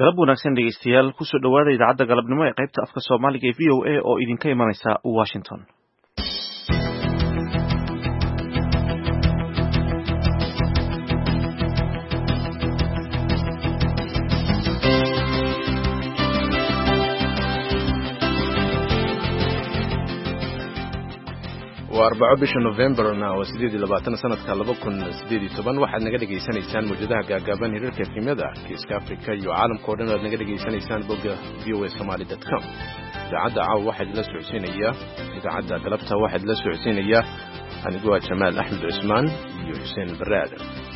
galab wanaagsan dhegeystayaal kusoo dhawaada idaacadda galabnimo ee qaybta afka Soomaaliga ee VOA oo idinka imanaysa Washington. وأربعة بيش نوفمبر ناو سديد لبعتنا سنة كالبكون سديد طبعا واحد نقدر يجيسان إنسان موجودة جابان هيرك في مدى كيس كأفريقيا وعالم كورنا نقدر يجيسان إنسان بوجه voasomali.com إذا عدى عاو واحد لسه عسين إياه إذا عدى قلبتها واحد لسه عسين إياه هنقول جمال أحمد عثمان وحسين البرادة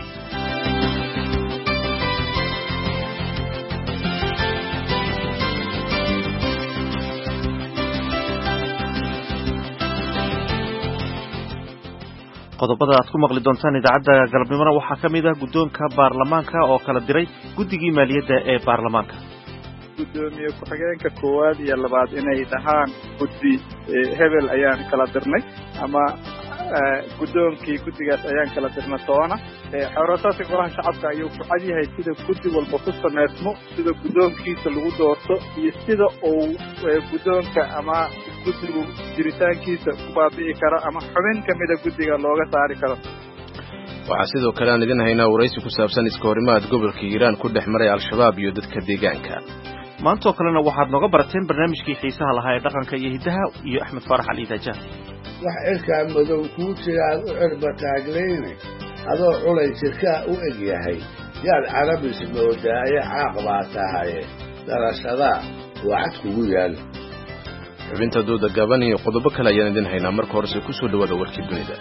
qodobada aad ku maqli doontaan idaacadda galabnimona waxaa ka mid ah guddoonka baarlamaanka oo kala diray guddigii maaliyadda ee baarlamaanka gudoomiye ku-xigeenka koowaad iyo labaad inay dhahaan guddi hebel ayaan kala dirnay ama guddoonkii guddigaas ayaan kala dirna toona xoroosaasi golaha shacabka ayuu ku cad yahay sida guddi walba ku sameysmo sida guddoonkiisa lagu doorto iyo sida uu guddoonka ama guddigu jiritaankiisa ku baabi'i karo ama xubin ka mida guddiga looga saari karo waxaa sidoo kale aan idin haynaa waraysi ku saabsan iska horimaad gobolka Hiiraan ku dhex maray al-shabaab iyo dadka deegaanka maanta oo kalena waxaad nooga barateen barnaamijkii xiisaha lahaa ee dhaqanka iyo hidaha iyo Axmed Farax Ali Dajaah wax ilka madow ku jiraan u cirba taagleyne adoo culay jirka u eg yahay yaad carabis moodaaya caaqbaa tahay darashada waxad kugu yaal xubinta dooda gaban iyo qodobo kale ayaan idin haynaa marka hore ku soo dhawaada warkii dunida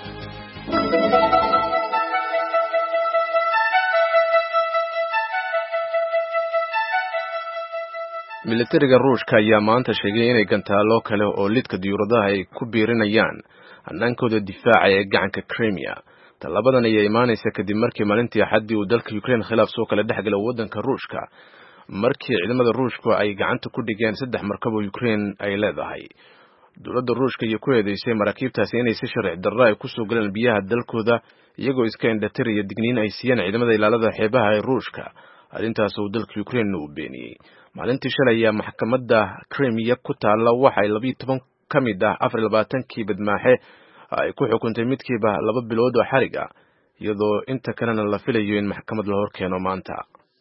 militariga Ruushka ayaa maanta sheegay inay gantaalo kale oo lidka diyuuradaha ay ku biirinayaan hannaankooda difaaca ee gacanka Crimea talabadan ayaa imaanaysa kadib markii maalintii Axaddii uu dalka Ukraine khilaaf soo kala dhexgalay waddanka Ruushka markii ciidamada Ruushka ay gacanta ku dhigeen 3 markab oo Ukraine ay leedahay dowladda Ruushka iyo ku eedeysay maraakiibtaasi inay si sharci darro ay ku soo galeen biyaha dalkooda iyagoo iska indhatiraya digniin ay siiyeen ciidamada ilaalada xeebaha ee Ruushka arrintaas oo dalka Ukraine uu beeniyay maalintii shalay ayaa maxkamadda Crimea ku taala waxay 12 ka mid ah 24kii badmaaxe ay ku xukuntay midkiiba 2 bilood oo xarig ah iyadoo inta kalena la filayo in maxkamad la horkeeno maanta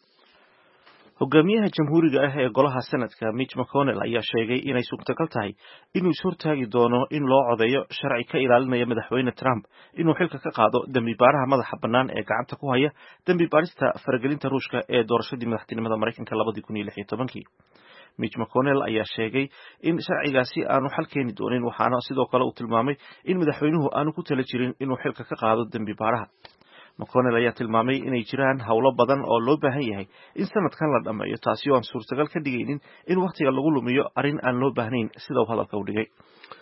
hogaamiyaha jamhuuriga ah ee golaha sanadka Mitch McConnell ayaa sheegay inay suurtagal tahay inuu ishortaagi doono in loo codeeyo sharci ka ilaalinaya madaxweyne Trump inuu xilka ka qaado dambi baaraha madaxa bannaan ee gacanta ku haya dambi baarista faragelinta Ruushka ee doorashadii madaxtinimada Mareykanka 2016 Mitch McConnell ayaa sheegay in sharcigaasi aanu xal keeni doonin waxaana sidoo kale uu tilmaamay in madaxweynuhu aanu ku tala jirin inuu xilka ka qaado dambi baaraha McConnell ayaa tilmaamay inay jiraan hawlo badan oo loo baahan yahay in sanadkan la dhameeyo taasi oo aan suurtagal ka dhigaynin in waqtiga lagu lumiyo arrin aan loo baahnayn sida uu hadalka u dhigay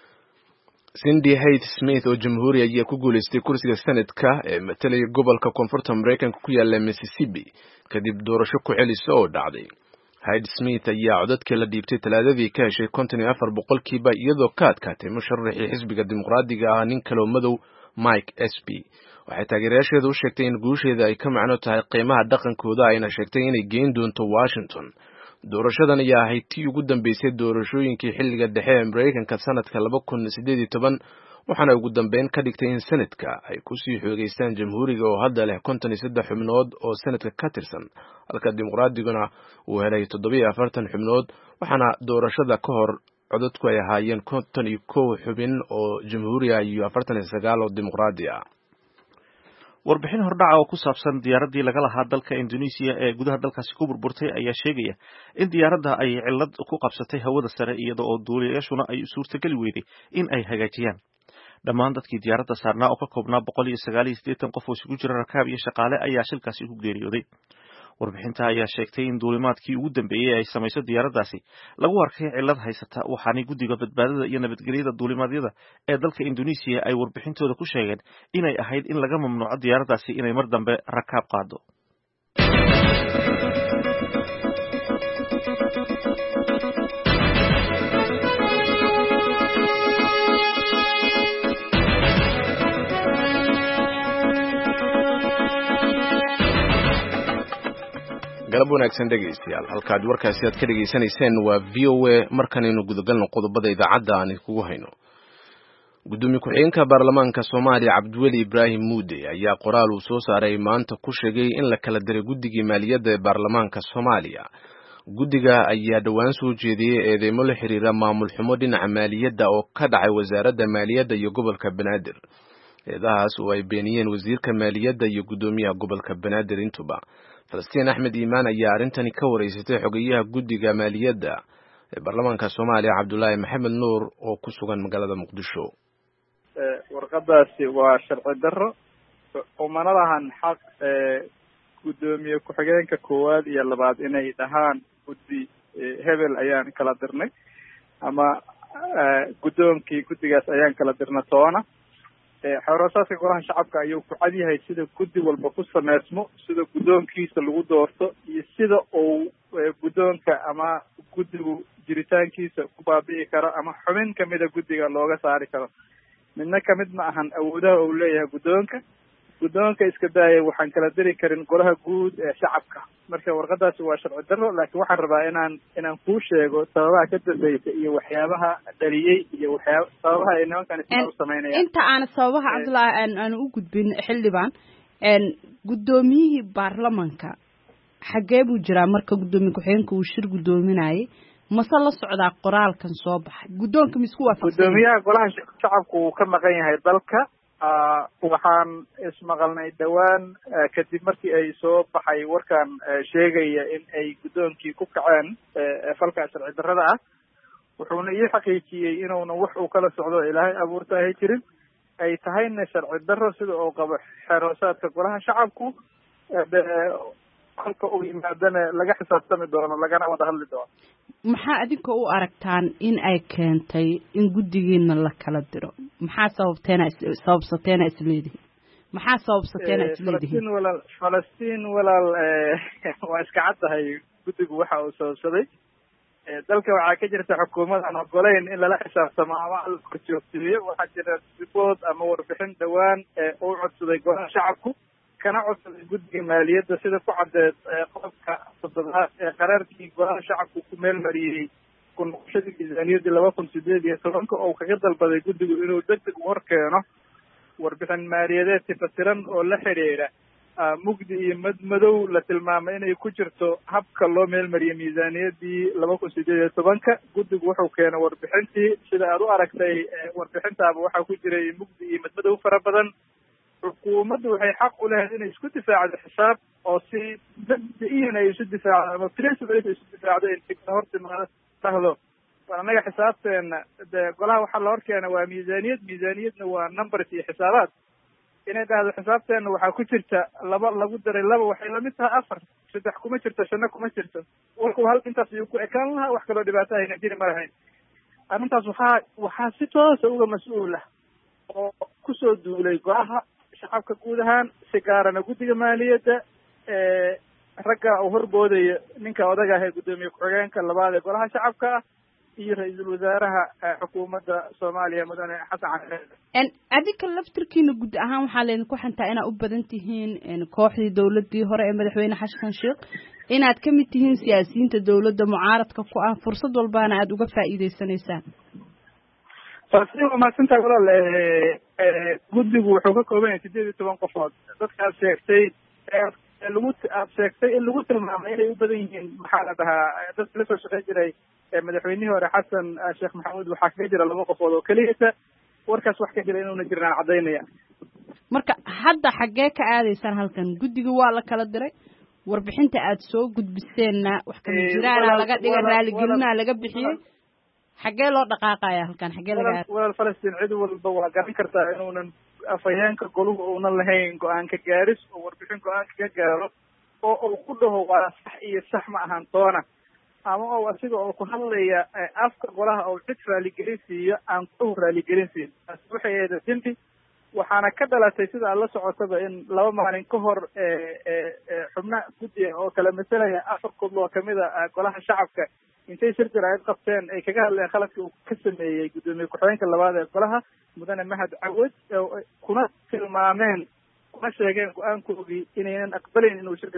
Cindy Hayes Smith oo jamhuuri ayaa ku guuleystay kursiga sanadka ee matalaya gobolka koonfurta Mareykanka ku yaala Mississippi kadib doorasho ku celis oo dhacday Hayes Smith ayaa codadka la dhiibtay talaadadii ka heshay 54% iyadoo ka adkaatay musharaxii xisbiga dimuqraadiga ah nin kale oo madow Mike Espy waxay taageerayaasheedu u sheegtay in guusheeda ay ka macno tahay qiimaha dhaqankooda ayna sheegtay inay geyn doonto Washington doorashadan ayaa ahayd tii ugu dambeysay doorashooyinkii xilliga dhexe ee Mareykanka sanadka 2018 waxaana ugu dambeyn ka dhigtay in sanadka ay ku sii xoogeystaan jamhuuriga oo hadda leh 53 xubnood oo sanadka ka tirsan halka dimuqraadiguna uu helay 47 xubnood waxaana doorashada ka hor codadku ay ahaayeen 51 xubin oo jamhuuriga iyo 49 oo dimuqraadi ah warbixin hordhaca oo ku saabsan diyaaradii laga lahaa dalka Indonesia ee gudaha dalkaasi ku burburtay ayaa sheegaya in diyaaradda ay cilad ku qabsatay hawada sare iyadoo oo duuliyayaashuna ay suurtagali weyday in ay hagaajiyaan dhammaan dadkii diyaaradda saarnaa oo ka koobnaa 189 qof oo isugu jira rakaab iyo shaqaale ayaa shilkaasi ku geeriyooday warbixinta ayaa sheegtay in duulimaadkii ugu dambeeyay ay samayso diyaaraddaasi lagu arkay cilad haysata waxaana guddiga badbaadada iyo nabadgelyada duulimaadyada ee dalka Indonesia ay warbixintooda ku sheegeen inay ahayd in laga mamnuuco diyaaraddaasi inay mar dambe rakaab qaado galab wanaagsan dhegaystayaal halkaad warkaasi aad ka dhegaysanayseen waa VOA markanaynu gudagalno qodobada idaacadda aan kugu hayno gudoomiye ku-xigeenka baarlamaanka Soomaaliya Cabdiweli Ibraahim Muude ayaa qoraal uu soo saaray maanta ku sheegay in la kala diray guddigii maaliyadda ee baarlamaanka Soomaaliya guddiga ayaa dhawaan soo jeediyay eedeymo la xiriira maamul xumo dhinaca maaliyadda oo ka dhacay wasaaradda maaliyadda iyo gobolka Banaadir eedahaas oo ay beeniyeen wasiirka maaliyadda iyo gudoomiyaha gobolka Banaadir intuba Falastiin Axmed Iimaan ayaa arintani ka wareysatay xogeyaha guddiga maaliyadda ee baarlamaanka Soomaaliya Cabdullaahi Maxamed Nuur oo ku sugan magaalada Muqdisho warqadaasi waa sharci darro umanahan xaq gudoomiye ku-xigeenka koowaad iyo labaad inay dhahaan guddi hebel ayaan kala dirnay ama guddoonkii guddigaas ayaan kala dirna toona xoroosaadka golaha shacabka ayuu ku cad yahay sida guddi walba ku sameysmo sida guddoonkiisa lagu doorto iyo sida uu guddoonka ama guddigu jiritaankiisa ku baabi'i karo ama xubin kamida guddiga looga saari karo midna kamid ma ahan awoodaha uu leeyahay guddoonka iska daaya waxaan kala diri karin golaha guud ee shacabka marka warqadaasi waa sharci darro laakiin waxaan rabaa inaan kuu sheego sababaha ka dambaysa iyo waxyaabaha dhaliyey iyo sababaha ay nimankan u sameynayaan inta aan sababaha Cabdullaahi aan u gudbin xildhibaan gudoomiyihii baarlamaanka xagee buu jiraa marka gudoomiye ku-xigeenka uu shir gudoominayay mase la socdaa qoraalkan soo baxay guddoonka misku waafaqsan gudoomiyaha golaha shacabku uu ka maqan yahay dalka waxaan ismaqalnay dhawaan kadib markii ay soo baxay warkan sheegaya in ay guddoonkii ku kaceen falka sharci darrada ah wuxuuna ii xaqiijiyey inuuna wax uu kala socdo ilaahay abuurta ahay jirin ay tahayna sharci darro sida uu qabo xeroosaadka golaha shacabku kolka uu yimaadana laga xisaabtami doono lagana wada hadli doono maxaa adinka u aragtaan in ay keentay in guddigiina la kala diro maxaa sababsateena isleedihiin maxaa sababsateena isleedihiin Falastiin walaal waa iska caddahay guddigu waxa uu sababsaday dalka waxaa ka jirta xukuumad aan ogoleyn in lala xisaabtamo ama la korjoogteeyo waxaa jira report ama warbixin dhawaan uu codsaday golaha shacabku kana codsaday guddiga maaliyadda sida ku caddeed qodobka 7 ee qaraarkii golaha shacabku ku meel mariyey ku noqoshadii miisaaniyaddii 2018 oo kaga dalbaday guddigu inuu degdeg u horkeeno warbixin maaliyadeed tifatiran oo la xiriira mugdi iyo madmadow la tilmaamay inay ku jirto habka loo meel mariyey miisaaniyaddii 2018 guddigu wuxuu keenay warbixintii sida aad u aragtay warbixintaaba waxaa ku jiray mugdi iyo madmadow fara badan xukuumaddu waxay xaq u leedahay inay isku difaacdo xisaab oo si mabda'iyan ay isu difaacdo ama principle ay isu difaacdo inta hortimaado dhahdo anaga xisaabteena dee golaha waxaa la horkeena waa miisaaniyadna waa numbers iyo xisaabaad inay dhahdo xisaabteena waxaa ku jirta 2 lagu daray 2 waxay lamid tahay 4 3 kuma jirto 5 kuma jirto warku hal intaas ayuu ku ekaan lahaa wax kaloo dhibaato ayna jiri marahayn arrintaas waxaa si toosa uga mas-uul ah oo kusoo duulay golaha shacabka guud ahaan si gaarana guddiga maaliyadda ragga uu horboodaya ninka odaga ah ee gudoomiye ku-xigeenka labaad ee golaha shacabka ah iyo ra-iisul wasaaraha xukuumadda Soomaaliya mudane Xasan Cali adinka laftirkiina guud ahaan waxaa leedinku xantaa inaad u badan tihiin kooxdii dawladdii hore ee madaxweyne Xasan Sheekh inaad ka mid tihiin siyaasiyiinta dawladda mucaaradka ku ah fursad walbaana aad uga faa'iideysanaysaan فاسيو ما سنتا ولا guddigu wuxuu ka kooban yahay 18 qofood dadkaas sheegtay in lagu tilmaamay inay u badan yihiin maxaa la dhahaa dad la soo shaqeyn jiray madaxweynihii hore Xasan Sheekh Maxamuud waxaa kaga jira 2 qofood oo kaliya warkaas wax ka jira inuuna jirnaan cadaynaya marka hadda xagee ka aadaysaan halkan guddiga waa la kala diray warbixinta aad soo gudbiseenna wax kama jiraan laga dhigay raali gelina laga bixiyay xagee loo dhaqaaqaya halkan xagee laga walaal Falastiin cid walba waa garan kartaa inuunan afayeenka goluhu uunan lahayn go-aan ka gaaris oo warbixin go-aanka ka gaaro oo uu ku dhaho waa sax iyo sax ma ahan toona ama oo asiga oo ku hadlaya afka golaha oo cid raaligelin siiyo aan ku raaligelin siin waxay ahayd dinti waxaana ka dhalatay sida aad la socotaba in 2 maalin ka hor xubna guddiga oo kala masalaya 4 koob oo kamid ah golaha shacabka intay shir jaraa'id qabteen ay kaga hadleen khaladkii uu ka sameeyey gudoomiye ku-xigeenka labaad ee golaha mudane Mahad Cawad kuna tilmaameen kuna sheegeen go-aankoodii inaynan aqbalayn inuu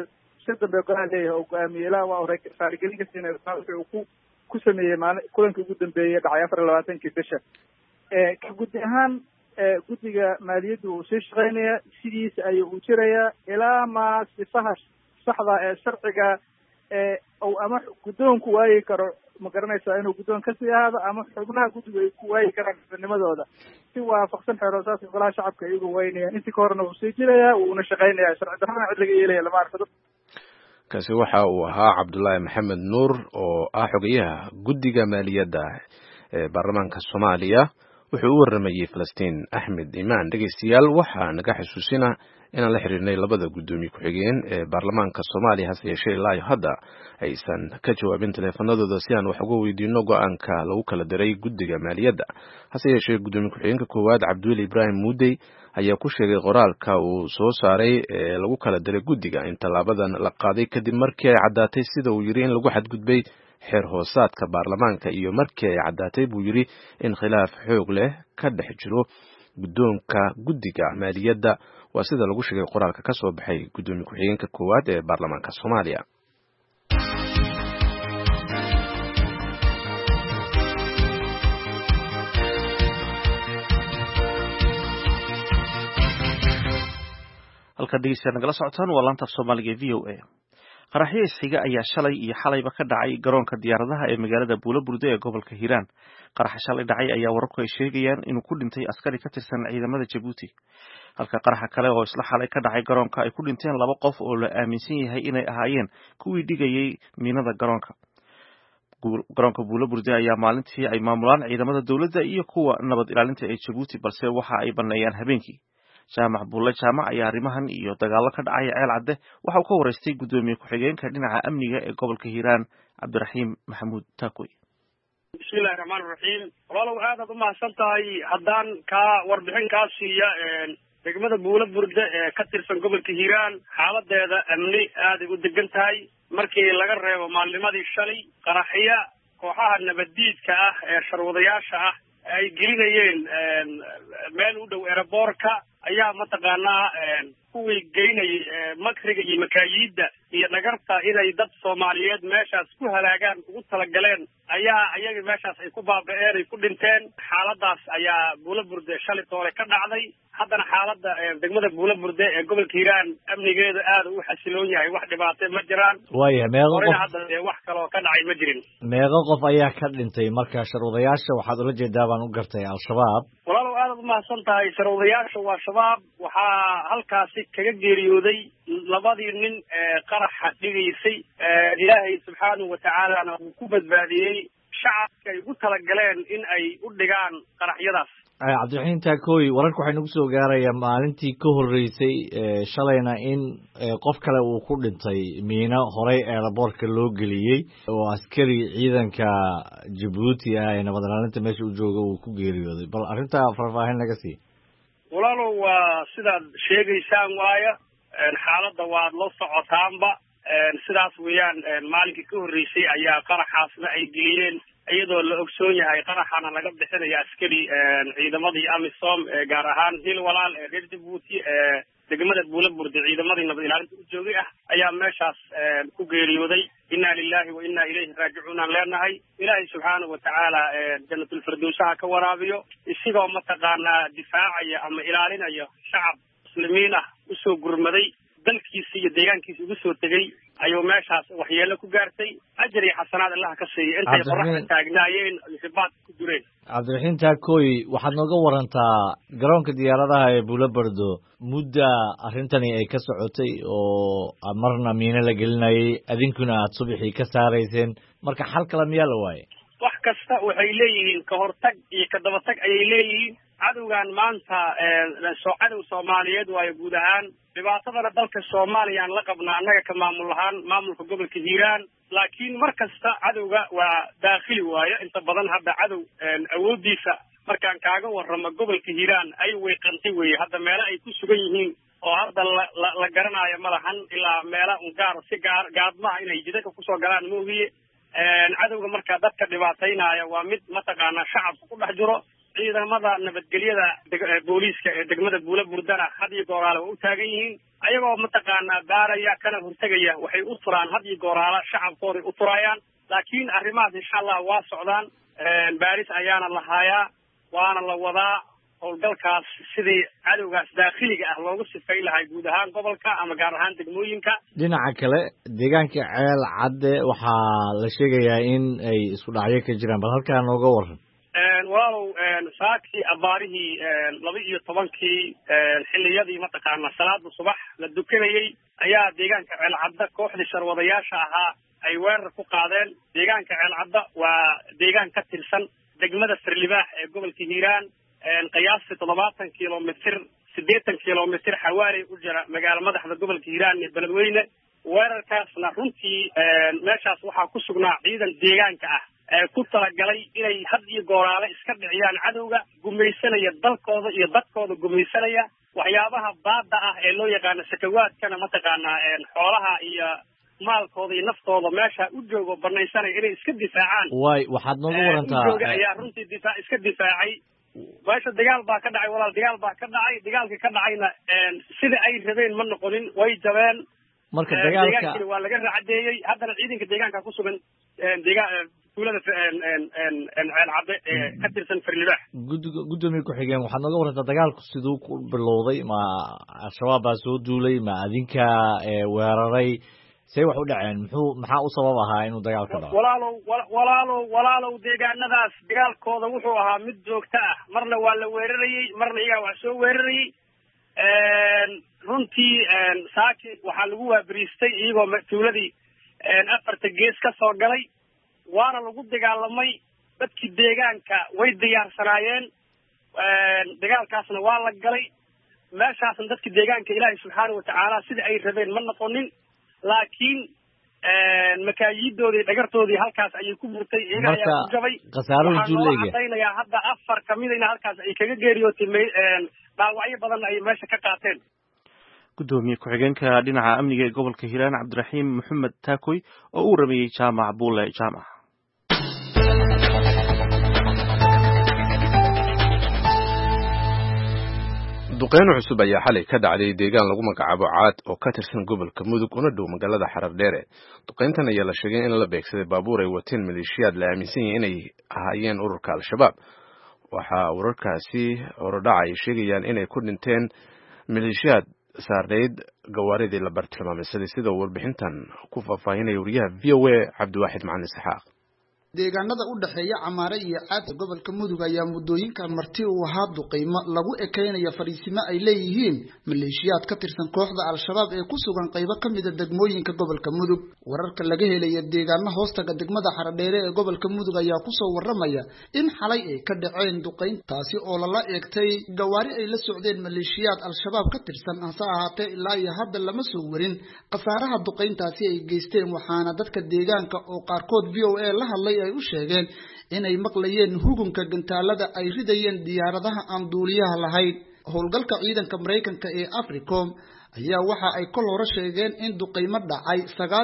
si dambe golaha leeyahay oo go'aamiyey ilaa waa hore raaligelin ka siinay wuxuu ku sameeyey kulankii ugu dambeeyey dhacay 24 bisha ka guddi ahaan guddiga maaliyadda uu sii shaqeynaya sidiisa ayuu u jirayaa ilaa ma sifaha saxda ee sharciga ou ama guddoonku waayi karo ma garanaysaa inuu guddoon kasii ahaado ama xubnaha guddiga ay ku waayi karaan xubnimadooda si waafaqsan xeeroosaadka golaha shacabka iyagu waynayaan intii ka horena wuu sii jirayaa wuuna shaqeynayaa sharci darrana cid laga yeelaya lama arko kaasi waxa uu ahaa Cabdullaahi Maxamed Nuur oo ah xogayaha guddiga maaliyadda ee baarlamaanka Soomaaliya wuxuu u waramayay Falastiin Axmed Imaan dhageystayaal waxa naga xasuusina inaan la xiriirnay labada gudoomiye ku-xigeen ee baarlamaanka Soomaaliya hase yeeshee ilaa hadda aysan ka jawaabin teleefanadooda si aan wax uga weydiino go'aanka lagu kala diray guddiga maaliyadda hase yeeshee gudoomiye ku-xigeenka koowaad Cabdulle Ibrahim Muudey ayaa ku sheegay qoraalka uu soo saaray ee lagu kala diray guddiga in talaabadan la qaaday kadib markii ay caddaatay sida uu yiri in lagu xadgudbay xeer hoosaadka baarlamaanka iyo markii ay caddaatay buu yiri in khilaaf xoog leh ka dhex jiro guddoonka guddiga maaliyadda waa sida lagu sheegay qoraalka ka soo baxay gudoomiye ku-xigeenka koowaad ee baarlamaanka Soomaaliya. halka dhegeystayaal nagala socotaan waa laanta Soomaaliga VOA. qaraxyo isxiga ayaa shalay iyo xalayba ka dhacay garoonka diyaaradaha ee magaalada Buulaburde ee gobolka Hiiraan. qaraxa shalay dhacay ayaa wararku ay sheegayaan inuu ku dhintay askari ka tirsan ciidamada Djibouti. halka qaraxa kale oo isla xalay ka dhacay garoonka ay ku dhinteen 2 qof oo la aaminsan yahay inay ahaayeen kuwii dhigayay miinada garoonka. garoonka Buulaburde ayaa maalintii ay maamulaan ciidamada dawladda iyo kuwa nabad ilaalinta ee Djibouti balse waxa ay baneeyaan habeenkii. jaamac bulle jaamac ayaa arrimahan iyo dagaalo ka dhacay ceel cadde waxa uu ka wareystay gudoomiye ku-xigeenka dhinaca amniga ee gobolka Hiiraan Cabdiraxiim Maxamuud Taakoy. bismillaahir rahmaanir rahiim walaalow aad u mahadsan tahay haddaan ka warbixin kaa siiya degmada Buulaburde ee ka tirsan gobolka Hiiraan xaaladeeda amni aad u degan tahay markii laga reebo maalnimadii shalay qaraxiya kooxaha nabadiidka ah ee sharwadayaasha ah ay gelinayeen meel u dhow airportka ayaa mataqaanaa kuwii geynayay makriga iyo makaayidda iyo dhagarta inay dad Soomaaliyeed meeshaas ku halaagaan ugu talagaleen ayaa ayaga meeshaas ay ku baaba'een ay ku dhinteen xaaladaas ayaa Buulaburde shalay toole ka dhacday haddana xaaladda degmada Buulaburde ee gobolka Hiiraan amnigeeda aad u xasiloon yahay wax dhibaato ma jiraan waayahay meeqa qof hadda wax kale oo ka dhacay ma jirin meeqa qof ayaa ka dhintay marka sharwadayaasha waxaad ula jeedaa baan u gartay al-shabaab walaalow aad u mahadsan tahay sharwadayaasha waa shabaab waxaa halkaasi kaga geeriyooday 2 nin qaraxa dhigaysay ilaahay subxaanahu wa ta'aalana uu ku badbaadiyey shacabka ay ugu talagaleen in ay u dhigaan qaraxyadaas. Cabdiraxiim Taakoy wararku waxay nagu soo gaarayaan maalintii ka horeysay shalayna in qof kale uu ku dhintay miino horey airportka loo geliyey oo askari ciidanka Djibouti ah ee nabad ilaalinta meesha u jooga uu ku geeriyooday bal arrinta faahfaahin naga sii. walaalow waa sidaad sheegaysaan waaya xaaladda waad la socotaanba sidaas weeyaan maalinkii ka horeysay ayaa qaraxaasna ay geliyeen iyadoo la ogsoon yahay qaraxana laga bixinaya askari ciidamadii AMISOM gaar ahaan hil walaal ee reer Djibouti degmada Buulaburde ciidamadii nabad ilaalinta u joogay ah ayaa meeshaas ku geeriyooday inna lillahi wa inna ilayhi raaji'uun leenahay ilaahay subxaanahu wa ta'aala jannatul firdawsaha ka waraabiyo isigoo mataqaanaa difaacaya ama ilaalinaya shacab muslimiin ah u soo gurmaday dalkiisa iyo deegaankiisa ugu soo tegay ayuu meeshaas waxyeelo ku gaartay ajri xasanaad Allah ka siiyay intay qoraxda taagnaayeen xibaad ku dureen. Cabdiraxiim Taakoy waxaad nooga warantaa garoonka diyaaradaha ee Buulaburde mudda arrintani ay ka socotay oo marna miino la gelinayay adinkuna aad subaxii ka saarayseen marka xal kale miyaa la waayay wax kasta waxay leeyihiin ka hortag iyo ka daba tag ayay leeyihiin cadowgan maanta cadow Soomaaliyeed waayo guud ahaan dhibaatadana dalka Soomaaliya aan la qabnaa annaga ka maamul ahaan maamulka gobolka Hiiraan laakiin markasta cadowga waa daakhili waayo inta badan hadda cadow awoodiisa markaan kaaga warramo gobolka Hiiraan ay weeqantay weeye hadda meelo ay ku sugan yihiin oo hadda la garanayo ma lahan ilaa meelo gaar si gaadmaha inay jidka ku soo galaan moogiye cadowga marka dadka dhibaataynaya waa mid mataqaanaa shacabka ku dhex jiro ciidamada nabadgelyada booliiska ee degmada Buulaburdana had iyo gooraale u taagan yihiin ayagoo mataqaanaa baaraya kana hortegaya waxay u turaan had iyo gooraala shacabkooday u turayaan laakiin arrimahaas insha allah waa socdaan baaris ayaana la hayaa waana la wadaa howlgalkaas sidii cadowgaas daakhiliga ah loogu sifay lahay guud ahaan gobolka ama gaar ahaan degmooyinka. dhinaca kale deegaanka ceel cadde waxaa la sheegayaa in ay isku dhacyo ka jiraan bal halkaa nooga waran. walaalow saakii abaarihii 12 xilliyadii mataqaana salaada subax la dukanayay ayaa deegaanka ceel cadde kooxdii sharwadayaasha ahaa ay weerar ku qaadeen. deegaanka ceel cadde waa deegaan ka tirsan degmada Firlibaax ee gobolka Hiiraan qiyaastii 70 kilomitir 80 kilomitir xawaari u jira magaalo madaxda gobolka Hiiraan ee Beledweyne. weerarkaasna runtii meeshaas waxaa ku sugnaa ciidan deegaanka ah ee ku talagalay inay had iyo gooraale iska dhiciyaan cadowga gumaysanaya dalkooda iyo dadkooda gumaysanaya waxyaabaha baada ah ee loo yaqaano sakawaadkana mataqaanaa xoolaha iyo maalkooda iyo naftooda meesha u joogo banaysanaya inay iska difaacaan. waxaad nooga warantaa ayaa runtii iska difaacay. meesha dagaal baa ka dhacay walaal dagaal baa ka dhacay dagaalkii ka dhacayna sida ay rabeen ma noqonin way jabeen. marka dagaalka waa laga raacadeeyay haddana ciidanka deegaanka ku sugan tuulada ceel cadde ka tirsan Firlibaax. gudoomiye ku-xigeen waxaad nooga warantaa dagaalku siduu ku bilowday ma al-shabaab baa soo duulay ma adinka weeraray say wax u dhaceen maxaa u sabab ahaa inuu dagaal ka dhaco? walaalow deegaanadaas dagaalkooda wuxuu ahaa mid joogto ah marna waa la weerarayey marna iyagaa wax soo weerarayey. runtii saaki waxaa lagu waabariistay iyagoo tuuladii 4 gees ka soo galay waana lagu dagaalamay. dadkii deegaanka way diyaarsanaayeen dagaalkaasna waa la galay. meeshaasna dadkii deegaanka ilaahay subxaanahu watacaala sida ay rabeen ma noqonin laakiin makaayidoodii dhagartoodii halkaas ayay ku burtay iyaga ayaa ku jabay. waxaan cadaynayaa hadda 4 kamidayna halkaas ay kaga geeriyootay dhaawacyo badanna ay meesha ka qaateen. gudoomiye ku-xigeenka dhinaca amniga ee gobolka Hiiraan Cabdiraxiim Maxamed Taakoy oo uu rameeyay jaamac Buule jaamac. duqeyno cusub ayaa xalay ka dhacday deegaan lagu magacaabo Caad oo ka tirsan gobolka Mudug una dhow magaalada Xarardheere. duqeyntan ayaa la sheegay in la beegsaday baabuur ay wateen maleeshiyaad la aaminsan yahay inay ahaayeen ururka al-shabaab. waxaa wararkaasi horodhaca ay sheegayaan inay ku dhinteen maleeshiyaad saarneyd gawaaridii la bartilmaameysaday sida warbixintan ku faahfaahinaya wariyaha VOA Cabdiwaaxid Macalin Saxaaq. deegaanada u dhaxeeya Camaare iyo Caad gobolka Mudug ayaa mudooyinkan marti u ahaa duqeymo lagu ekeynaya fariisimo ay leeyihiin maleeshiyaad ka tirsan kooxda al-shabaab ee ku sugan qaybo kamid ah degmooyinka gobolka Mudug. wararka laga helay deegaano hoostaga degmada Xaradheere ee gobolka Mudug ayaa ku soo waramaya in xalay ay ka dhaceen duqeyn taasi oo la eegtay gawaari ay la socdeen maleeshiyaad al-shabaab ka tirsan hase ahaatee ilaa iyo hadda lama soo warin khasaaraha duqeyntaasi ay geysteen waxaana dadka deegaanka oo qaarkood VOA la hadlay ay u sheegeen inay maqlayeen hugunka gantaalada ay ridayeen diyaaradaha aan duuliyaha lahayn. howlgalka ciidanka Mareykanka ee Africom ayaa waxa ay kol hore sheegeen in duqeymo dhacay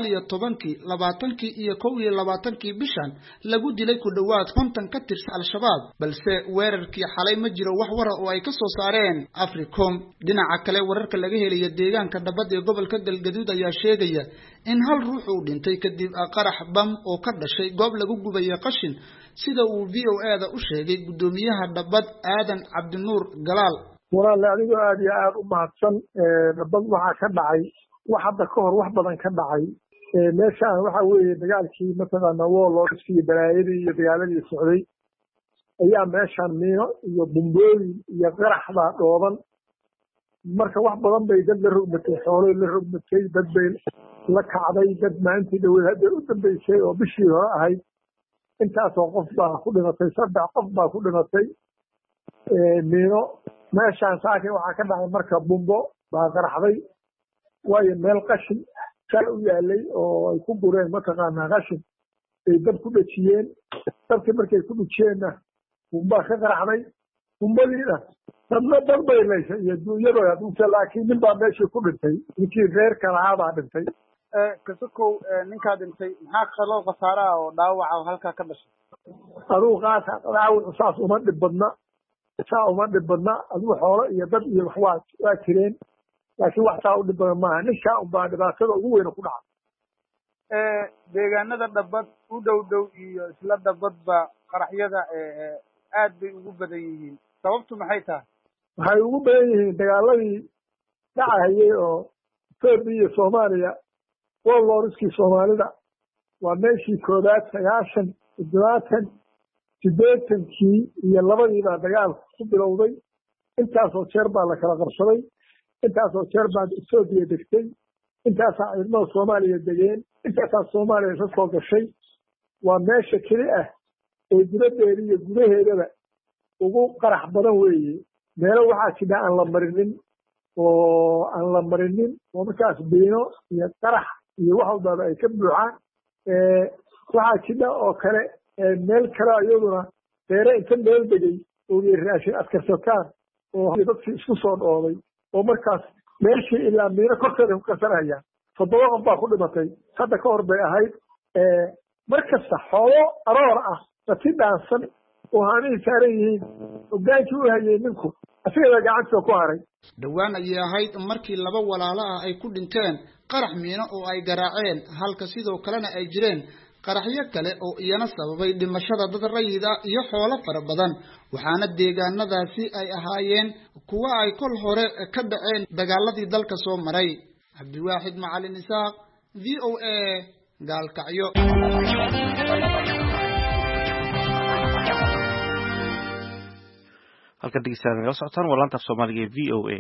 19 20 iyo 21 bishan lagu dilay ku dhawaad 50 ka tirsan al-shabaab balse weerarkii xalay ma jiro wax wara oo ay ka soo saareen Africom. dhinaca kale wararka laga helay deegaanka Dhabad ee gobolka Galgaduud ayaa sheegaya in hal ruux uu dhintay kadib qarax bam oo ka dhashay goob lagu gubay qashin sida uu VOA-da u sheegay gudoomiyaha Dhabad Aadan Cabdinuur Galaal. walaal adigu aad iyo aad u mahadsan. Dhabad waxaa ka dhacay wax hadda ka hor wax badan ka dhacay meeshaan waxa weeye dagaalkii mataqaana woolooskii balaayadii iyo dagaaladii socday ayaa meeshaan miino iyo bumbooyin iyo qaraxda dhooban marka wax badan bay dad la rogmatay xoolo la rogmatay dad bay la kacday dad maalintii dhaweed hadda u dambeysay oo bishii hore ahayd intaasoo qof baa ku dhimatay 3 qof baa ku dhimatay miino meeshaan saakay waxaa ka dhacay marka bumbo baa qaraxday waayo meel qashin saa u yaalay oo ay ku gureen mataqaanaa qashin ay dab ku dhejiyeen dabkii markay ku dhejiyeenna bumbaa ka qaraxday bumbadiina dadna dad bay leysay iyo duunyadooda dhintay laakiin nin baa meeshii ku dhintay ninkii reerka lahaa baa dhintay. kasokow ninkaa dhintay maxaa kaloo khasaaraha oo dhaawaca oo halkaa ka dhashay? adugu qaasa dhaawacu saas uma dhib badna adigu xoolo iyo dad iyo wax waa jireen laakiin wax taa u dhib badan maaha ninkaa unbaa dhibaatada ugu weyna ku dhaca deegaanada dhabad u dhow iyo isla dhabadba qaraxyada aad bay ugu badan yihiin sababtu maxay tahay waxay ugu badan yihiin dagaaladii dhacahayay oo Ethiopia iyo Soomaaliya warlordskii Soomaalida waa meeshii koobaad 90 70 iyo labadiiba dagaal ku bilowday intaasoo jeer baa la kala qabsaday intaasoo jeer baa Ethiopia degtay intaasaa ciidamada Soomaaliya degeen intaasaa Soomaaliya ka soo gashay waa meesha keli ah ee dibaddeeda iyo gudaheedaba ugu qarax badan weeye meelo waxaa jira aan la marinin oo markaas biino iyo qarax iyo wax walbaba ay ka buuxaan waxaa jira oo kale meel kale iyaduna beere inta meel degay oo raashin adkarsataan oo dadkii isku soo dhooday oo markaas meeshii ilaa miino korkeeda ku kasanayaan 7 qof baa ku dhimatay hadda ka hor bay ahayd markasta xoolo aroor ah si dhaansan oo aanay saaran yihiin hogaankii u hayay ninku asiga gacanta ku haray dhawaan ayay ahayd markii laba walaalo ah ay ku dhinteen qarax miino oo ay garaaceen halka sidoo kalena ay jireen qaraxyo kale oo iyana sababay dhimashada dad rayid ah iyo xoolo fara badan waxaana deegaanadaasi ay ahaayeen kuwa ay kol hore ka dhaceen dagaaladii dalka soo maray Cabdiwaaxid Macalin Isaaq VOA Gaalkacyo halka dhegeystayaal nagala socotaan waa laanta Soomaaliga ee VOA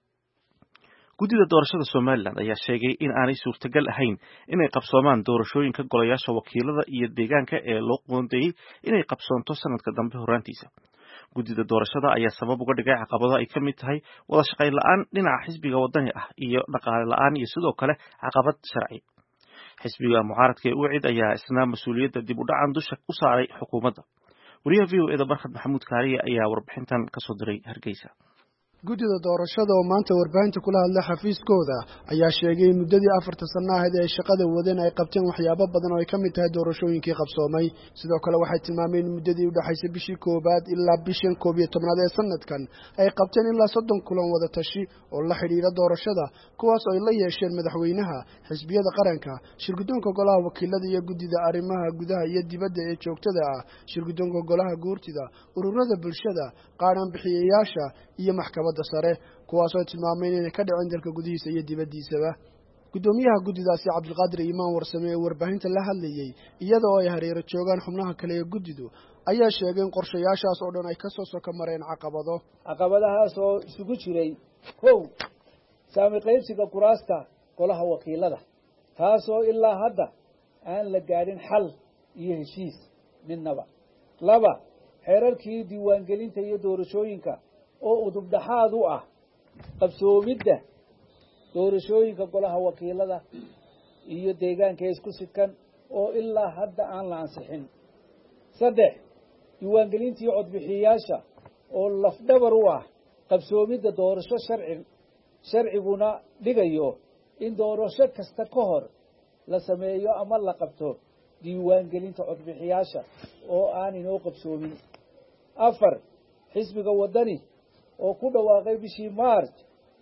Guddida doorashada Somaliland ayaa sheegay in aanay suurtagal ahayn inay qabsoomaan doorashooyinka golayaasha wakiilada iyo deegaanka ee loo qoondeeyay inay qabsoonto sanadka dambe horaantiisa. Guddida doorashada ayaa sabab uga dhigay caqabado ay ka mid tahay wada shaqayn la'aan dhinaca xisbiga wadani ah iyo dhaqaale la'aan iyo sidoo kale caqabad sharci. Xisbiga mucaaradka ee UCID ayaa isna mas'uuliyadda dib u dhacan dusha u saaray xukuumadda. Wariyaha VOA Barkad Maxamuud Kaariye ayaa warbixintan ka soo diray Hargeysa. guddida doorashada oo maanta warbaahinta kula hadlay xafiiskooda ayaa sheegay in muddadii 4 sano ahayd ay shaqada wadeen ay qabteen waxyaabo badan oo ay ka mid tahay doorashooyinkii qabsoomay sidoo kale waxay tilmaameen in muddadii u dhaxaysay bishii koobaad ilaa bishii 11 ee sanadkan ay qabteen ilaa 30 kulan wada tashi oo la xiriira doorashada kuwaas oo ay la yeesheen madaxweynaha xisbiyada qaranka shirguddoonka golaha wakiilada iyo guddida arrimaha gudaha iyo dibadda ee joogtada ah shirguddoonka golaha guurtida ururada bulshada qaaran bixiyayaasha iyo maxkamada sare kuwaas oo tilmaameen inay ka dhaceen dalka gudihiisa iyo dibaddiisaba gudoomiyaha guddidaasi Cabdulqaadir Imaan Warsame ee warbaahinta la hadlayay iyadoo ay hareero joogaan xubnaha kale ee guddidu ayaa sheegay in qorshayaashaas oo dhan ay ka soo soka mareen caqabadahaas oo isugu jiray kow saami qaybsiga kuraasta golaha wakiilada taasoo ilaa hadda aan la gaadhin xal iyo heshiis midnaba laba xeerarkii diiwaangelinta iyo doorashooyinka oo udub dhaxaad u ah qabsoomidda doorashooyinka golaha wakiilada iyo deegaanka isku sidkan oo ilaa hadda aan la ansixin saddex diiwaangelintii codbixiyayaasha oo lafdhabar u ah qabsoomidda doorasho sharciguna dhigayo in doorasho kasta ka hor la sameeyo ama la qabto diiwaangelinta codbixiyayaasha oo aan inoo qabsoomin afar xisbiga wadani oo ku dhawaaqay bishii March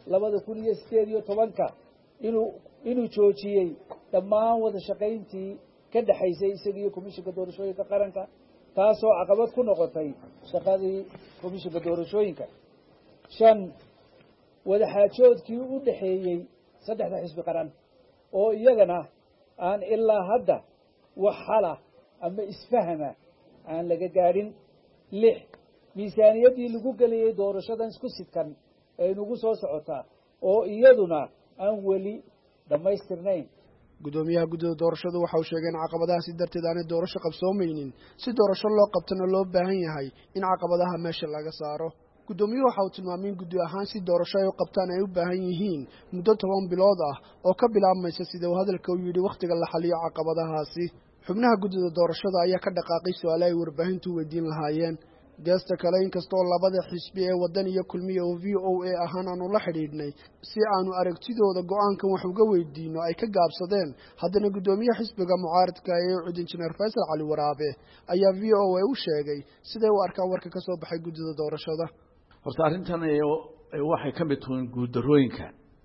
2018 inuu joojiyay dhammaan wada shaqayntii ka dhaxaysay isaga iyo komishanka doorashooyinka qaranka taasoo caqabad ku noqotay shaqadii komishanka doorashooyinka shan wada xaajoodkii u dhaxeeyay saddexda xisbi qaran oo iyagana aan ilaa hadda wax xala ama isfahama aan laga gaadhin lix miisaaniyadii lagu geliyay doorashadan isku sidkan ee nagu soo socota oo iyaduna aan weli dhamaystirnayn gudoomiyaha guddida doorashadu waxa uu sheegay in caqabadahaasi darteed aanay doorasho qabsoomaynin si doorasho loo qabtana loo baahan yahay in caqabadaha meesha laga saaro gudoomiyuhu waxa uu tilmaamay in guddi ahaan si doorasho ay u qabtaan ay u baahan yihiin muddo 10 bilood ah oo ka bilaabmaysa sida uu hadalka u yidhi wakhtiga la xaliyo caqabadahaasi xubnaha guddida doorashada ayaa ka dhaqaaqay su'aalo ay warbaahintu weydiin lahaayeen geesta kale inkastoo labada xisbi ee wadan iyo kulmiye oo VOA ahaan aanu la xidhiidhnay si aanu aragtidooda go'aankan wax uga weydiino ay ka gaabsadeen haddana gudoomiyaha xisbiga mucaaradka ee UCID Injineer Faysal Cali Waraabe ayaa VOA u sheegay siday u arkaan warka ka soo baxay guddida doorashada horta arrintan waxay ka mid tahay guud darooyinka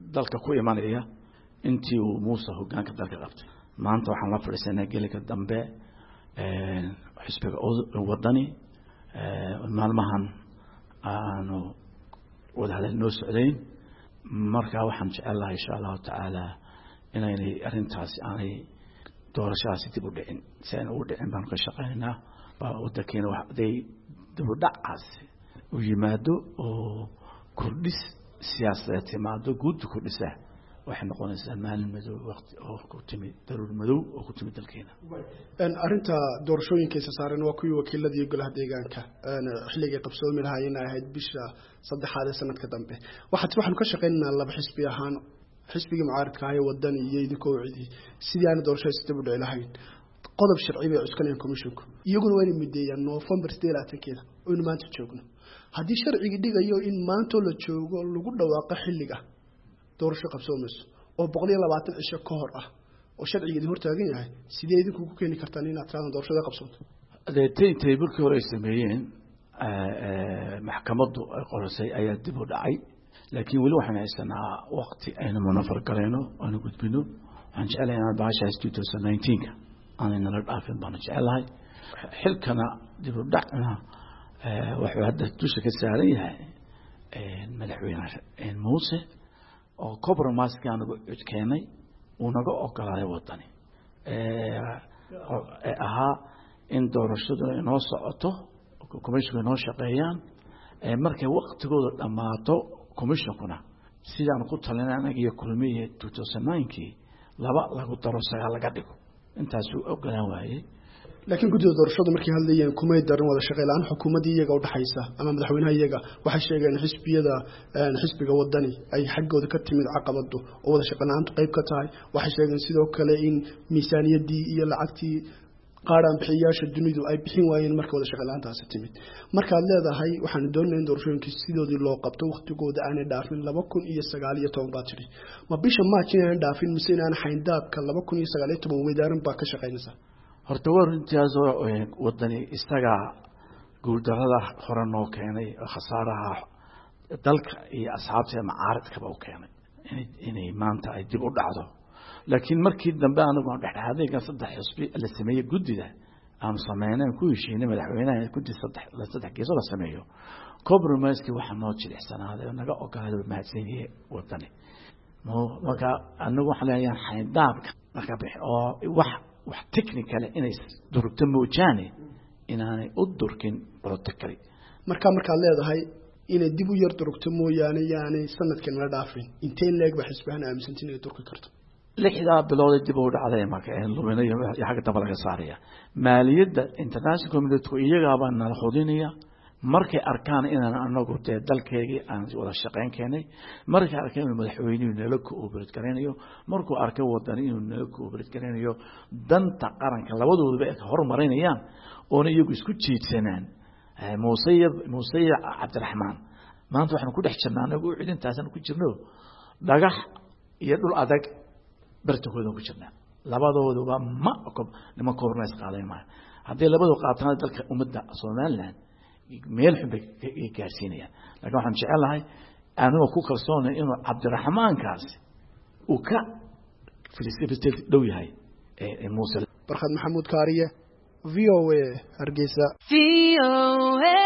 dalka ku imanaya intii uu Muuse hoggaanka dalka qabtay maanta waxaan la fadhiisanaa gelika dambe xisbiga wadani maalmahan aanu wada hadal noo socdayn marka waxaan jecelahay insha Allah taala inay arintaasi aanay doorashadaasi dib u dhicin si aan u dhicin baan ka shaqeynaa waddankeena waxay dib u dhacaas u yimaado oo kordhis siyaasadeed timaado guud kordhisa waxay noqonaysaa maalin madow waqti oo ku timid daruur madow oo ku timid dalkeena arinta doorashooyinka saaran waa kuwii wakiiladii golaha deegaanka xilliga qabsoomi lahaayeen ahayd bisha 3 ee sanadka dambe waxaan ka shaqeynaa laba xisbi ahaan xisbiga mucaaradka ah ee wadan iyo idinku wicii sidii aan doorashada dib u dhici lahayn qodob sharci bay cuskanayaan commissionku iyaguna waa inay mideeyaan November 18keeda oo maanta joogno haddii sharciga dhigayo in maanta la joogo lagu dhawaaqo xilliga doorasho qabsoomayso oo 120 cisho ka hor ah oo sharcigeedu hortaagan yahay sidee idinku ku keeni kartaan inaad tiraan doorashada qabsoonto adeetay burkii hore sameeyeen maxkamaddu ay qorsay ayaa dib u dhacay laakiin wali waxaan haysanaa waqti aynu munafar galayno aanu gudbino waxaan jecelahay inaan baashaas 2019 aan nala dhaafin baan jecelahay xilkana dib u dhacna wuxuu hadda dusha ka saaran yahay madaxweyne Muuse oo compromise anagu keenay uu naga ogolaaday wadani aha in doorashadu inoo socoto commission inoo shaqeeyaan markay waqtigooda dhamaato commissionkuna sidaan ku talinay anaga iyo kulmiye 2009 laba lagu daro sagaal laga dhigo intaas uu ogolaan waayay laakiin guddiga doorashada markii hadlayeen kumay darin wada shaqeeyaan xukuumadda iyaga u dhaxaysa ama madaxweynaha iyaga waxay sheegeen xisbiga wadani ay xaggooda ka timid caqabado oo wada shaqeynta qayb ka tahay waxay sheegeen sidoo kale in miisaaniyadii iyo lacagtii qaran bixiyaasha dunidu ay bixin waayeen marka wada shaqeyntaasi timid marka aad leedahay waxaan doonaynaa in doorashooyinka sidoodii loo qabto waqtigooda aanay dhaafin 2019 baatiri ma bisha March inaan dhaafin mise inaan xayndaabka 2019 weedaaran baa ka shaqeynaysa horta warintaas wadani isaga guuldarada hore noo keenay khasaaraha dalka iyo asxaabta macaaradkaba u keenay inay maanta ay dib u dhacdo laakiin markii dambe anagu aan dhexdhexaadayga saddex xisbi la sameeyay guddiga aan sameynay ku heshiinay madaxweynaha guddi saddex geeso la sameeyo compromise waxa noo jilicsanaaday naga ogolaaday mahadsanyihiin wadani marka anagu waxaan leeyahay xayndaabka marka bixi oo wax technical inay durugta moojane inaanay u durkin protocol marka leedahay inay dib u yar durugta mooyaane yaani sanadkan la dhaafin intee leeg ba xisbahan aaminsantiin inay durki karto lixda bilood dib u dhacday marka luminayo xagga daba laga saaraya maaliyadda international community iyaga baan nala xudinaya markay arkaan inaan anagu dalkeegi aan wada shaqeyn keenay markay arkaan madaxweynuhu nala ku oobrid garanayo markuu arkay wadani inuu nala ku oobrid garanayo danta qaranka labadooduba ay horumarinayaan oo iyagu isku jiidsanaan Muuse Cabdiraxmaan maanta waxaan ku dhex jirnaa anagu cidintaasan ku jirno dhagax iyo dhul adag bartooda ku jirnaa labadooduba ma nima compromise qaaday ma haddii labadu qaataan dalka ummadda Soomaaliland meel xubay gaarsiinayaan laakiin waxaan jecelahay anoo ku kalsoonay inuu Cabdiraxmaan kaas uu ka filistiin dhow yahay Muuse Barkad Maxamuud Kaariye VOA Hargeysa VOA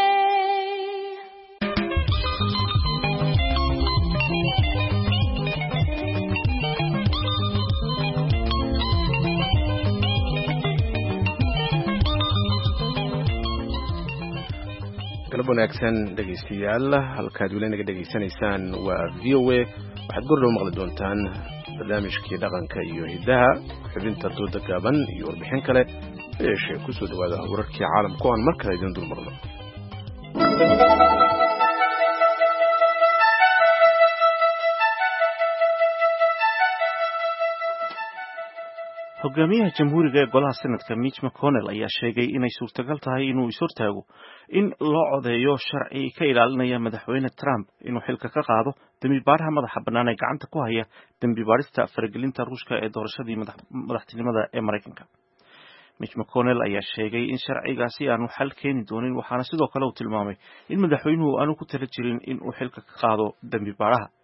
wanaagsan dhageystayaal halkaad weli naga dhageysanaysaan waa VOA waxaad gordhow maqli doontaan barnaamijkii dhaqanka iyo hidaha xubinta dooda gaaban iyo warbixin kale yeeshee ku soo dhawaada wararkii caalamku aan mar kale idin dulmarno hogaamiyaha jamhuuriga ee golaha senadka Mitch McConnell ayaa sheegay inay suurtagal tahay inuu ishortaago in loo codeeyo sharci ka ilaalinaya madaxweyne Trump inuu xilka ka qaado dambibaaraha madaxa bannaan ee gacanta ku haya dambibaarista faragelinta Ruushka ee doorashadii madaxtinimada ee Mareykanka. Mitch McConnell ayaa sheegay in sharcigaasi aanu xal keeni doonin waxaana sidoo kale uu tilmaamay in madaxweynuhu aanu ku tala jirin in uu xilka ka qaado dambibaaraha.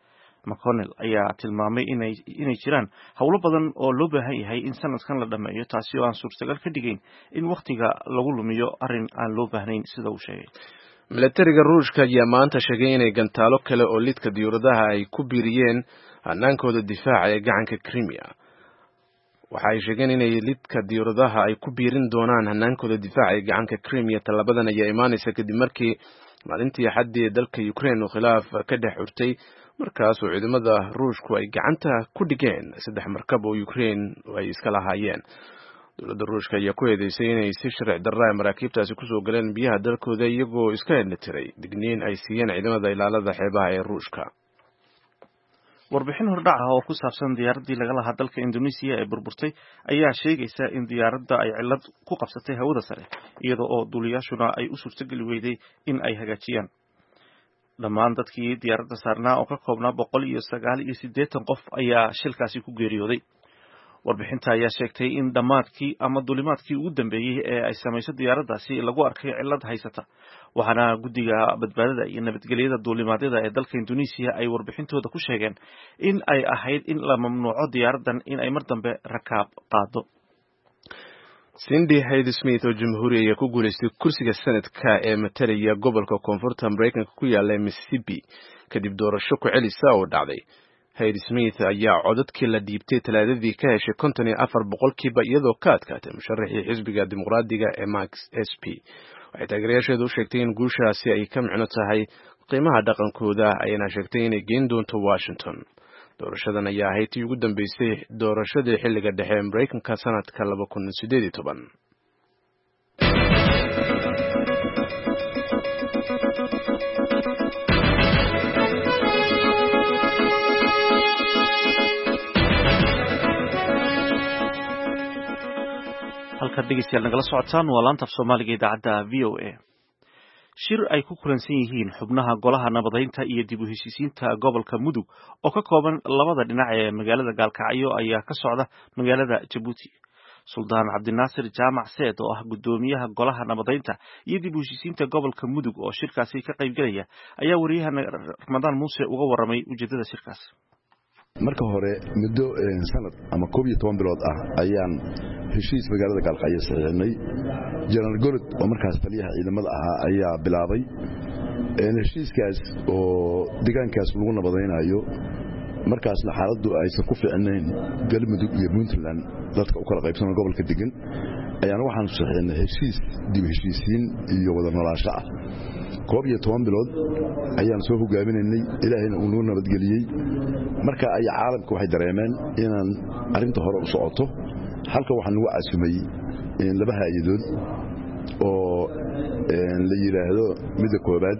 McConnell ayaa tilmaamay inay jiraan howlo badan oo loo baahan yahay in sanadkan la dhameeyo taasi oo aan suurtagal ka dhigayn in waqtiga lagu lumiyo arrin aan loo baahnayn sida uu sheegay. Milatariga Ruushka ayaa maanta sheegay inay gantaalo kale oo lidka diyaaradaha ay ku biiriyeen hanaankooda difaaca ee gacanka Crimea. Waxa ay sheegeen inay lidka diyaaradaha ay ku biirin doonaan hanaankooda difaaca ee gacanka Crimea. Talabadan ayaa imaanaysa kadib markii maalintii Axaddii dalka Ukraine uu khilaaf ka dhex urtay markaas oo ciidamada Ruushku ay gacanta ku dhigeen 3 markab oo Ukraine ay iska lahaayeen. Dowladda Ruushka ayaa ku eedeysay inay si sharci darro ah maraakiibtaasi ku soo galeen biyaha dalkooda iyagoo iska tiray digniin ay siiyeen ciidamada ilaalada xeebaha ee Ruushka. Warbixin hordhac ah oo ku saabsan diyaaradii laga lahaa dalka Indonesia ee burburtay ayaa sheegaysa in diyaaradda ay cilad ku qabsatay hawada sare iyadoo oo duuliyaashuna ay u suurtageli weyday in ay hagaajiyaan. Dhammaan dadkii diyaaradda saarnaa oo ka koobnaa 189 qof ayaa shilkaasi ku geeriyooday. Warbixinta ayaa sheegtay in dhammaadkii ama duulimaadkii ugu dambeeyay ee ay sameysay diyaaraddaasi lagu arkay cilad haysata, waxaana guddiga badbaadada iyo nabadgelyada duulimaadyada ee dalka Indonesia ay warbixintooda ku sheegeen in ay ahayd in la mamnuuco diyaaraddan in ay mar dambe rakaab qaado. Cindy Hyde-Smith oo Jamhuuri ayaa ku guuleystay kursiga sanadka ee matalaya gobolka koonfurta Mareykanka ku yaala Mississippi kadib doorasho ku celisa oo dhacday. Hyde-Smith ayaa codadkii la dhiibtay Talaadadii ka heshay 54% iyadoo ka adkaatay musharaxii xisbiga dimuqraadiga ee Max SP. Waxay taageerayaasheedu u sheegtay in guushaasi ay ka micno tahay qiimaha dhaqankooda ayna sheegtay inay geyn doonto Washington. Doorashadan ayaa ahayd tii ugu dambeysay doorashadii xilliga dhexe ee Mareykanka sanadka 2018. halkaad dhegeystayaal nagala socotaan waa laanta af Soomaaliga idaacadda VOA. Shir ay ku kulansan yihiin xubnaha golaha nabadeynta iyo dib u heshiisiinta gobolka Mudug oo ka kooban labada dhinac ee magaalada Gaalkacyo ayaa ka socda magaalada Djibouti. Suldaan Cabdinaasir Jaamac Seed oo ah gudoomiyaha golaha nabadeynta iyo dib u heshiisiinta gobolka Mudug oo shirkaasi ka qayb galaya ayaa wariyahana Ramadaan Muuse uga waramay ujeedada shirkaas. marka hore muddo sanad ama 12 bilood ah ayaan heshiis magaalada Gaalkacyo saxiixnay. General Gorod oo markaas taliyaha ciidamada ahaa ayaa bilaabay heshiiskaas oo deegaankaas lagu nabadeynayo markaasna xaaladdu aysan ku fiicnayn Galmudug iyo Puntland dadka u kala qaybsan gobolka degan ayaan waxaan saxiixnay heshiis dib heshiisiin iyo wada noolaansho ah. 12 bilood ayaan soo hogaaminaynay ilaahayna uu noo nabadgeliyay marka ay caalamku waxay dareemeen inaan arinta hore u socoto halka waxaan lagu casumay in laba hay'adood oo la yiraahdo midda koobaad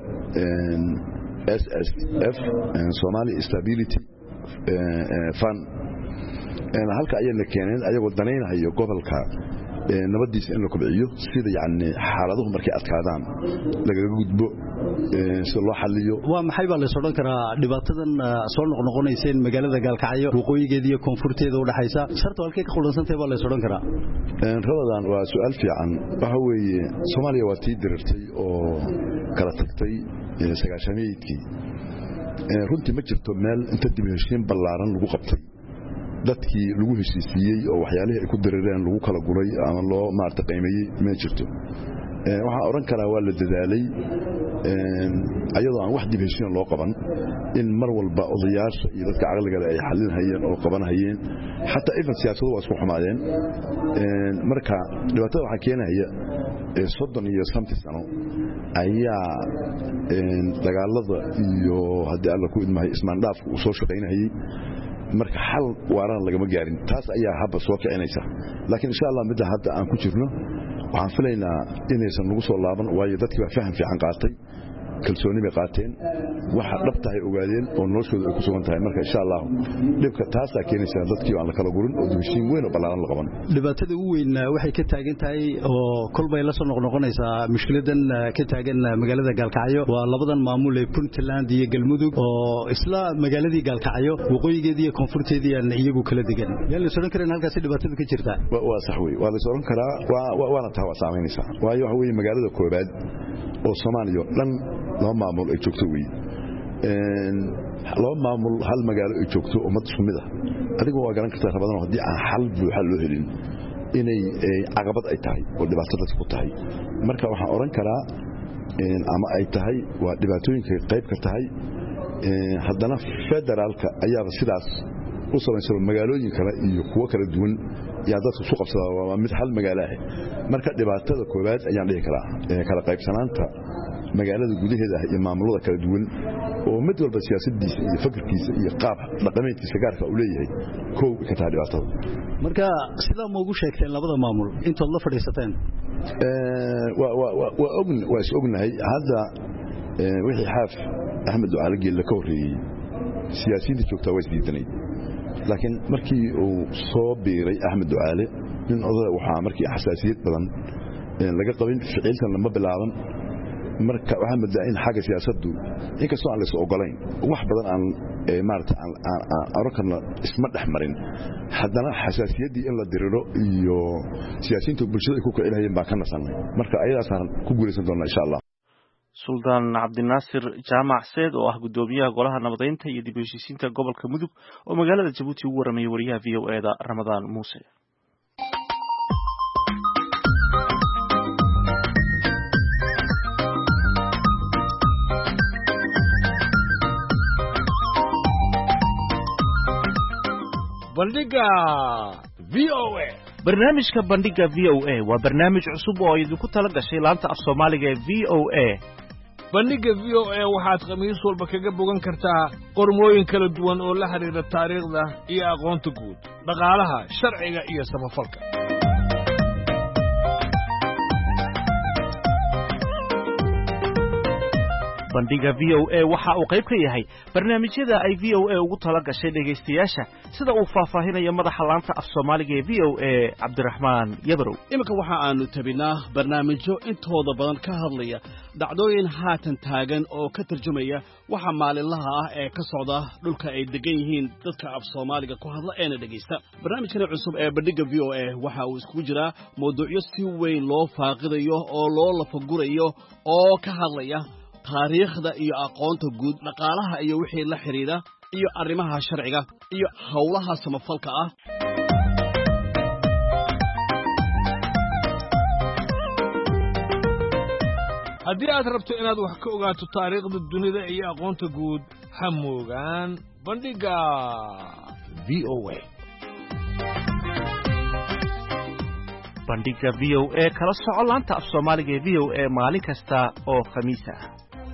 SSF Somali Stability Fund halka ayay keeneen ayagoo danaynayo gobolka nabadiisa in la kobciyo sida yaani xaaladuhu markay adkaadaan laga gudbo si loo xalliyo. waa maxay baa la soo dhan karaa dhibaatadan soo noqnoqonaysa in magaalada Gaalkacyo waqooyigeeda iyo koonfurteeda u dhaxaysa sarto halkay ka khulaansantay baa la soo dhan karaa. Ramadaan waa su'aal fiican waxa weeye Soomaaliya waa tii dirtay oo kala tagtay 9-meedkii runtii ma jirto meel inta dib heshiin ballaaran lagu qabtay dadkii lagu heshiisiyay oo waxyaalihii ay ku dirareen lagu kala guray ama loo maarta qiimeeyay ma jirto. Waxa oran karaa waa la dadaalay ayadoo aan wax dib heshiin loo qaban in mar walba odayaasha iyo dadka caqliga leh ay xalin hayeen oo qaban hayeen hatta even siyaasadu waa isku xumaadeen marka dhibaatada waxa keenaya 30 sano ayaa dagaalada iyo hadii alla ku idmahay ismaan dhaafku u soo shaqeynayay marka xal waaraan lagama gaarin taas ayaa habba soo kicinaysa laakiin insha Allah midda hadda aan ku jirno waxaan filaynaa inaysan lagu soo laaban waayo dadkii waa faham fiican qaatay kalsooni bay qaateen waxa dhabtahay ogaadeen oo noloshooda ay ku sugan tahay marka insha Allah dhibka taas ay keenaysa dadkii aan la kala gurin oo dibashiin weyn oo ballaaran la qaban. dhibaatada ugu weyn waxay ka taagan tahay oo kolbay la soo noqnoqonaysa mushkiladan ka taagan magaalada Gaalkacyo waa labadan maamul ee Puntland iyo Galmudug oo isla magaaladii Gaalkacyo waqooyigeeda iyo koonfurteeda aan iyagu kala degan yaan la soo karin halkaas dhibaatada ka jirta. waa sax weey waa la soo karaa waana taa waa saameynaysa waayo waxa weey magaalada koobaad oo Soomaaliya dhan loo maamul ay joogto weey laba maamul hal magaalo ay joogto ummad isku mid ah adiga waa garan kartaa rabadana haddii aan xal buuxa loo helin inay caqabad ay tahay oo dhibaato dadka ku tahay marka waxaan oran karaa ama ay tahay waa dhibaatooyinka qayb ka tahay haddana federaalka ayaaba sidaas u samaysay magaalooyin kale iyo kuwo kala duwan yaa dadku isku qabsadaa waa mid hal magaalo ah marka dhibaatada koowaad ayaan dhihi karaa kala qaybsanaanta magaalada gudaheeda iyo maamulada kala duwan oo mid walba siyaasadiisa iyo fikirkiisa iyo qaab dhaqameedkiisa gaarka u leeyahay koow ka tahay dhibaatada marka sidaa ma ugu sheegteen labada maamul intood la fadhiisateen waa is ognahay hadda wixii xaaf axmed ducaale geelle ka horreeyey siyaasiyiinta joogtaa waa isdiidanay laakiin markii uu soo biiray axmed ducaale nin odaya waxaa markii xasaasiyad badan laga qabin ficilkan lama bilaaban marka waxaa moodaa in xagga siyaasaddu inkastoo aan laysu ogolayn wax badan aan maarata aan orankarna isma dhex marin haddana xasaasiyaddii in la diriro iyo siyaasiyiintu bulshada ay ku kicilahayeen baan ka nasannay marka ayadaasaan ku guulaysan doonnaa insha allah suldaan cabdinaasir jaamac seed oo ah guddoomiyaha golaha nabadeynta iyo dib u heshiisiinta gobolka mudug oo magaalada jabuuti ugu warramayay wariyaha v o e-da ramadaan muuse bandhiga v o a barnaamijka bandhiga v o a waa barnaamij cusub oo idinku tala gashay laanta af soomaaliga ee v o a bandhiga v o a waxaad khamiis walba kaga bogan kartaa qormooyin kala duwan oo la xidhiidha taariikhda iyo aqoonta guud dhaqaalaha sharciga iyo samafalka bandhiga v o a waxa uu qayb ka yahay barnaamijyada ay v o a ugu tala gashay dhegaystayaasha sida uu faahfaahinayo madaxa laanta af soomaaliga ee v o a cabdiraxmaan yabarow iminka waxa aanu tabinaa barnaamijyo intooda badan ka hadlaya dhacdooyin haatan taagan oo ka tarjumaya waxa maalinlaha ah ee ka socda dhulka ay degan yihiin dadka af soomaaliga ku hadla eena dhegaysta barnaamijkana cusub ee bandhiga v o a waxa uu iskugu jiraa mawduucyo si weyn loo faaqidayo oo loo lafagurayo oo ka hadlaya taariikhda iyo aqoonta guud dhaqaalaha iyo wixii la xidhiidha iyo arrimaha sharciga iyo howlaha samafalka ah haddii aad rabto inaad wax ka ogaato taariikhda dunida iyo aqoonta guud ha moogaan bandhiga v o a bandhiga v o a kala soco laanta af soomaaliga ee v o a maalin kasta oo khamiis ah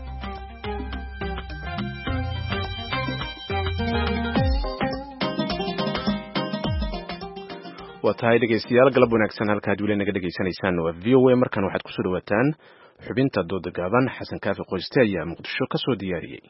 waa tahay dhegaystayaal galab wanaagsan halkaad weli naga dhegaysanaysaan waa v o a markan waxaad kusoo dhawaataan xubinta dooda gaaban xasan kaafi qoyste ayaa muqdisho ka soo diyaariyey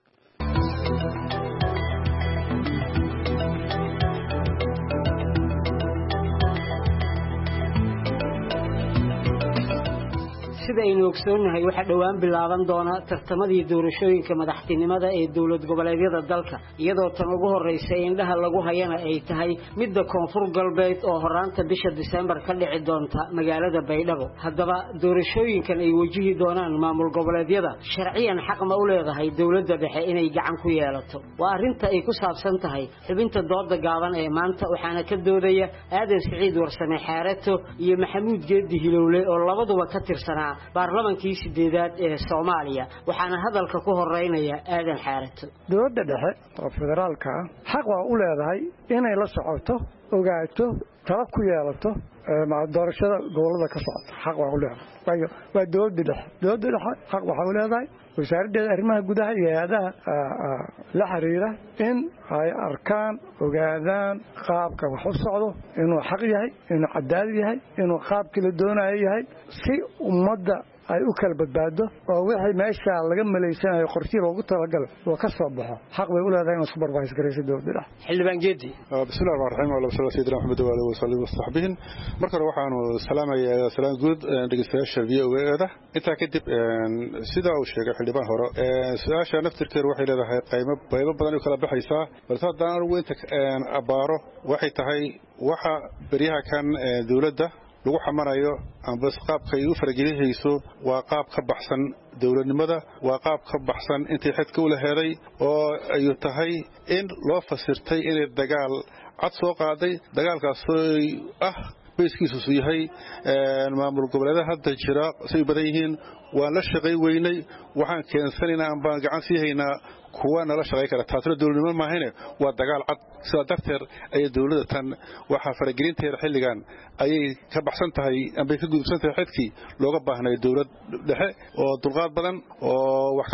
sida aynu ogsoonnahay waxaa dhowaan bilaaban doona tartamadii doorashooyinka madaxtinimada ee dowlad goboleedyada dalka iyadoo tan ugu horreysa indhaha lagu hayana ay tahay midda koonfur galbeed oo horaanta bisha disembar ka dhici doonta magaalada baydhabo haddaba doorashooyinkan ay wajihi doonaan maamul goboleedyada sharciyan xaq ma u leedahay dowladda dhexe inay gacan ku yeelato waa arrinta ay ku saabsan tahay xubinta dooda gaaban ee maanta waxaana ka doodaya aadan siciid warsame xaareto iyo maxamuud geedi hilowle oo labaduba ka tirsanaa baarlamankii sideedaad ee Soomaaliya waxaana hadalka ku horeynaya aadan xaarato dowladda dhexe oo federaalka xaq waa u leedahay inay la socoto ogaato tala ku yeelato doorashada gobolada ka socota xaq waa u leedahay waa dowladda dhexe xaq waxa u leedahay wasaaradda arrimaha gudaha iyo hay'adaha la xiriira in ay arkaan ogaadaan qaabka wax u socdo inuu xaq yahay inuu cadaalad yahay inuu qaabkii la doonayo yahay si ummadda ay u kala badbaado oo wixii meesha laga maleysanayo qorshii loogu talagalay oo ka soo baxo xaq bay u leedahay in supervise gareyso dowladda xildhibaan geedi bismillaahir rahmaanir rahiim wa sallallahu alayhi maxamed wa alihi wa sahbihi wa sahbihi marka waxaanu salaamayaa salaam guud dhageystayaasha VOA-da inta kadib sida uu sheegay xildhibaan hore su'aasha naftirkeedu waxay leedahay qaybo badan oo kala baxaysa balse haddaan ugu inta abaaro waxay tahay waxa bariyaha kan dowladda lagu xamanayo amba qaabka ay u faragelinayso waa qaab ka baxsan dawladnimada waa qaab ka baxsan intii xidka u laheeday oo ay tahay in loo fasirtay inay dagaal cad soo qaaday dagaalkaas oo bayskiisu yahay maamul goboleedaha hadda jira say badan yihiin waan la shaqay weynay waxaan keensanaynaa aan baan gacan sii haynaa kuwa nala shaqay kara taasna dawladnimo maahane waa dagaal cad sida darteed ay dawladda tan waxa faragelinteeda xilligan ayay ka baxsan tahay amba ka gudubsan tahay xidkii looga baahnay dawlad dhexe oo dulqaad badan oo wax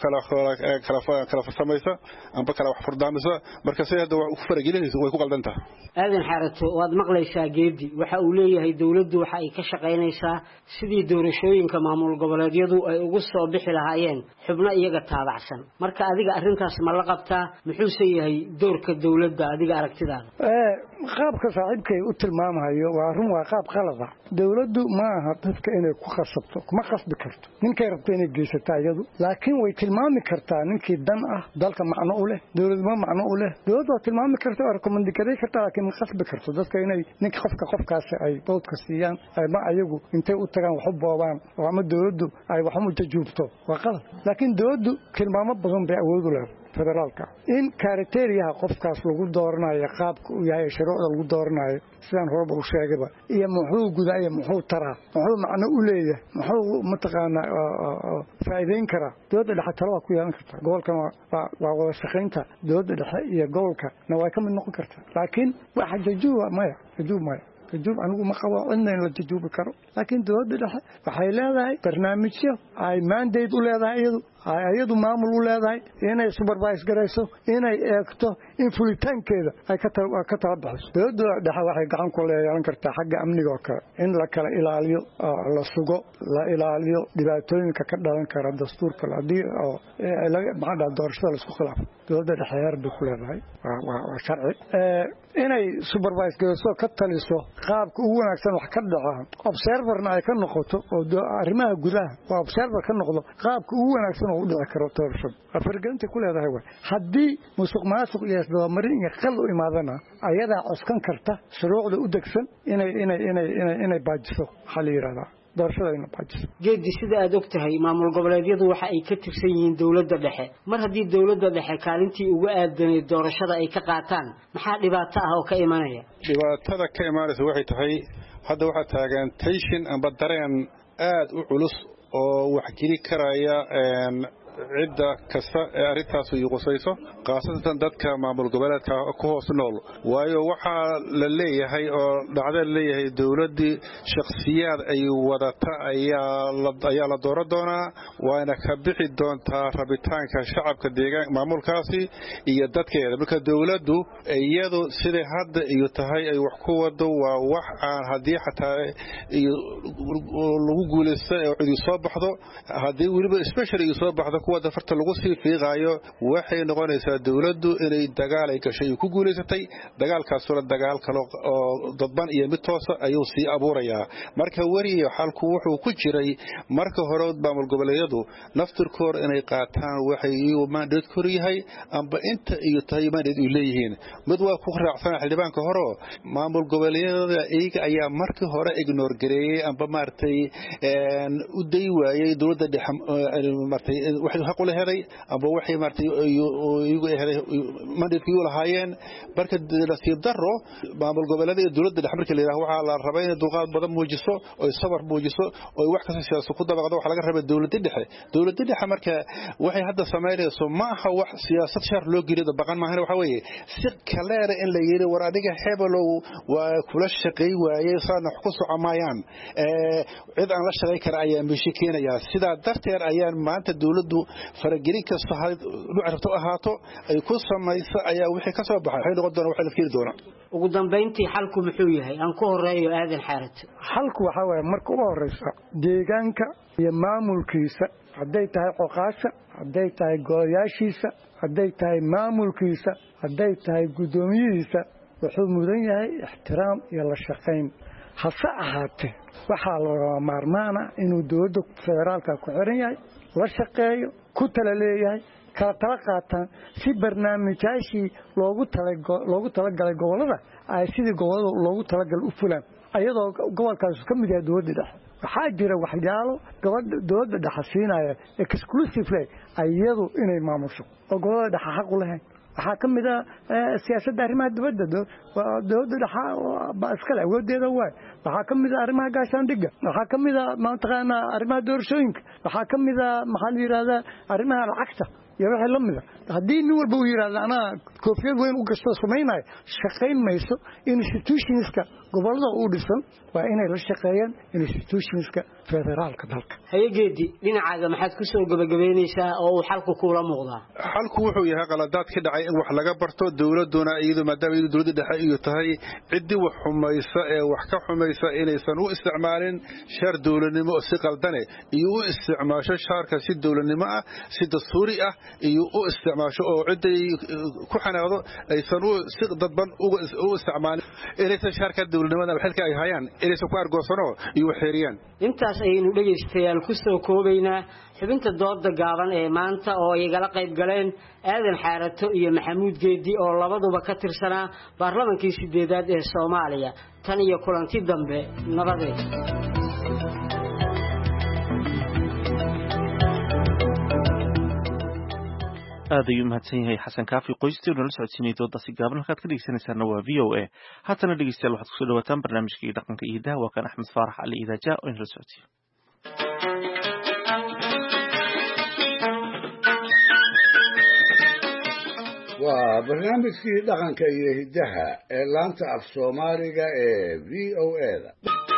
kala farsamaysa amba kala wax furdaamisa marka say hadda wax ku faragelinayso way ku qaldan tahay aadan xarato waad maqlaysaa geedi waxa uu leeyahay dawladdu waxa ay ka shaqaynaysaa sidii doorashooyinka maamul goboleedyadu ay ugu soo bixi lahaayeen xubno iyaga taabacsan marka adiga arrintaas ma la qabtaa muxuu yahay doorka dawladda adiga aragtidaada qaabka saaxiibkay u tilmaamayo waa run waa qaab qalad ah dawladdu ma aha dadka inay ku khasabto kuma khasbi karto ninkay rabto inay geysato iyadu laakiin way tilmaami kartaa ninkii dan ah dalka macno u leh dawladnimo macno u leh dawladdu waa tilmaami karta oo recommend garay kartaa laakiin ma khasbi karto dadka inay ninka qofkaas ay doodka siiyaan ma ayagu intay u tagaan wax u boobaan oo ama dawladdu ay wax u tajuubto waa qalad laakiin dawladdu tilmaamo badan bay awood u leedahay federaalka in criteria qofkaas lagu dooranayo qaabka uu yahay shuruucda lagu dooranayo sidaan horeba u sheegayba iyo muxuu gudaaya muxuu taraa muxuu macno u leeyahay muxuu mataqaana faa'iideyn karaa dawladda dhexe talo waa ku yeelan kartaa gobolkan waa wada shaqaynta dawladda dhexe iyo gobolka na way ka mid noqon kartaa laakiin waxa jajuuba maya kajuub anigu ma qabo cidna in la jajuubi karo laakiin dawladda dhexe waxay leedahay barnaamijyo ay mandate u leedahay iyadu maamul u leedahay inay supervise garayso inay eegto in fulitaankeeda ay ka tala bixiso dawladda dhexe waxay gacan ku leeyalan kartaa xagga amniga oo kale in la kala ilaaliyo la sugo la ilaaliyo dhibaatooyinka ka dhalan kara dastuurka haddii maxaa doorashada la isku khilaafo dawladda dhexe heer bay ku leedahay waa sharci inay supervise garayso ka taliso qaabka ugu wanaagsan wax ka dhaca observerna ay ka noqoto oo arrimaha gudaha waa observer ka noqdo qaabka ugu wanaagsan oo u dhici karo doorashada afirgelinta ku leedahay way haddii musuqmaasuq iyo isdabamarin iyo qal u imaadana ayadaa coskan karta shuruucda u degsan inay baajiso waxaa la yidhahdaa doorashada baajiso geedi sida aad og tahay maamul goboleedyadu waxa ay ka tirsan yihiin dawladda dhexe mar haddii dawladda dhexe kaalintii uga aadanayd doorashada ay ka qaataan maxaa dhibaato ah oo ka imanaya dhibaatada ka imaanaysa waxay tahay hadda waxaa taagan tension amba dareen aad u culus oo wax jiri karaya cidda kasta ee arrintaas ay qusayso qaasatan dadka maamul goboleedka ku hoos nool waayo waxa la leeyahay oo dhacdo leeyahay dawladii shakhsiyaad ay wadata ayaa la dooran doonaa waana ka bixi doontaa rabitaanka shacabka deegaanka maamulkaasi iyo dadkeeda marka dawladdu iyadu sida hadda iyo tahay ay wax ku wado waa wax aan hadii xataa lagu guuleystay oo cid soo baxdo hadii waliba especially soo baxdo kuwa dafarta lagu sii fiiqaayo waxay noqonaysaa dawladdu inay dagaal ay gashay ku guuleysatay dagaalkaas oo dagaal kale oo dadban iyo mid toos ah ayuu sii abuurayaa marka wariyo xalku wuxuu ku jiray marka hore maamul goboleedyadu naftirkoor inay qaataan waxay uu mandate ku yahay amba inta iyo tahay mandate u leeyihiin mid waa ku raacsan xildhibaanka hore maamul goboleedyada iyaga ayaa marka hore ignore gareeyay amba maartay u day waayay dawladda dhexe maartay waxay xaq u leeyahay amba waxay maartay iyagu eheday mandate ku lahaayeen marka nasiib daro maamul goboleedyada dawladda dhexe markii la yiraahdo waxa la rabaa in dulqaad badan muujiso oo sabar muujiso oo wax kasta siyaasad ku dabaqdo waxa laga rabaa dawladda dhexe marka waxay hadda sameeyayso ma aha wax siyaasad shar loo geliyo baqan maahan waxa weeye si kaleer in la yiri war adiga hebelow waa kula shaqay waayay saana ku socomayaan cid aan la shaqay kara ayaa meeshii keenaya sida darteed ayaan maanta dawladdu faragelin kasta nuucrabto ahaato ay ku samayso ayaa wixii ka soo baxay noqon doona waxa la fiiri doona ugu dambeyntii xalku muxuu yahay aan ku horeeyo aadan xaarad xalku waxa weeye marka ugu horeysa deegaanka iyo maamulkiisa hadday tahay qoqaasha hadday tahay golayaashiisa hadday tahay maamulkiisa hadday tahay guddoomiyihiisa wuxuu mudan yahay ixtiraam iyo la shaqayn hase ahaatee waxaa looga maarmaana inuu dawladda federaalka ku xiran yahay la shaqeeyo ku tala leeyahay kala tala qaataan si barnaamijyaashii loogu talagalay gobolada ay sidii gobolada loogu talagalay u fulaan ayadoo gobolkaas ka mid yahay dowladda dhexe waxaa jira waxyaalo gabadha dowladda dhexe siinaya exclusively ayadu inay maamusho oo gobolada dhexe xaq u lahayn waxaa ka mid ah siyaasadda arrimaha dibadda dowladda dhexe baa iskale awoodeeda waay waxaa ka mid ah arrimaha gaashaandhigga waxaa ka mid ah mataqaanaa arrimaha doorashooyinka waxaa ka mid ah maxaa la yidhahdaa arrimaha lacagta iyo wixii la mida haddii nin walba uu yidhahda anaa koofiyad weyn u gastoo samaynayo shaqayn mayso institutionska gobolada u dhisan waa inay la shaqeeyaan institutionska federaalka dalka hayegeedi dhinacaaga maxaad ku soo gabagabeynaysaa oo uu xalku kuula muuqdaa xalku wuxuu yahay qaladaad ka dhacay in wax laga barto dowladuna iyadu maadaama iyadu dowladda dhexe iyo tahay ciddii wax xumaysa ee wax ka xumaysa inaysan u isticmaalin shaar dowladnimo si qaldane iyo u isticmaasho shaarka si dowladnimo ah si dastuuri ah iyo u isticmaasho oo ciday ku xanaaqdo aysan si dadban u isticmaalin inaysan shaarka dowladnimada xilka ay hayaan inaysan ku argoosano iyo xeeriyaan intaas ayaynu dhegaystayaal ku soo koobaynaa xubinta dooda gaaban ee maanta oo igala qayb galeen aadan xaarato iyo maxamuud geedi oo labaduba ka tirsanaa baarlamankii 8aad ee Soomaaliya tan iyo kulanti dambe nabadeed aad ayuu mahadsan yahay xasan kaafi qoystii oo nala socodsiinay doodaasi gaaban halkaad ka dhegeysanaysaana waa VOA haatana dhegeystayaal waxaad kusoo dhawaataan barnaamijkii dhaqanka iyo hidaha waa kan axmed faarax cali idaaja oo inala socodsiiyo waa barnaamijkii dhaqanka iyo hidaha ee laanta af Soomaaliga ee VOA-da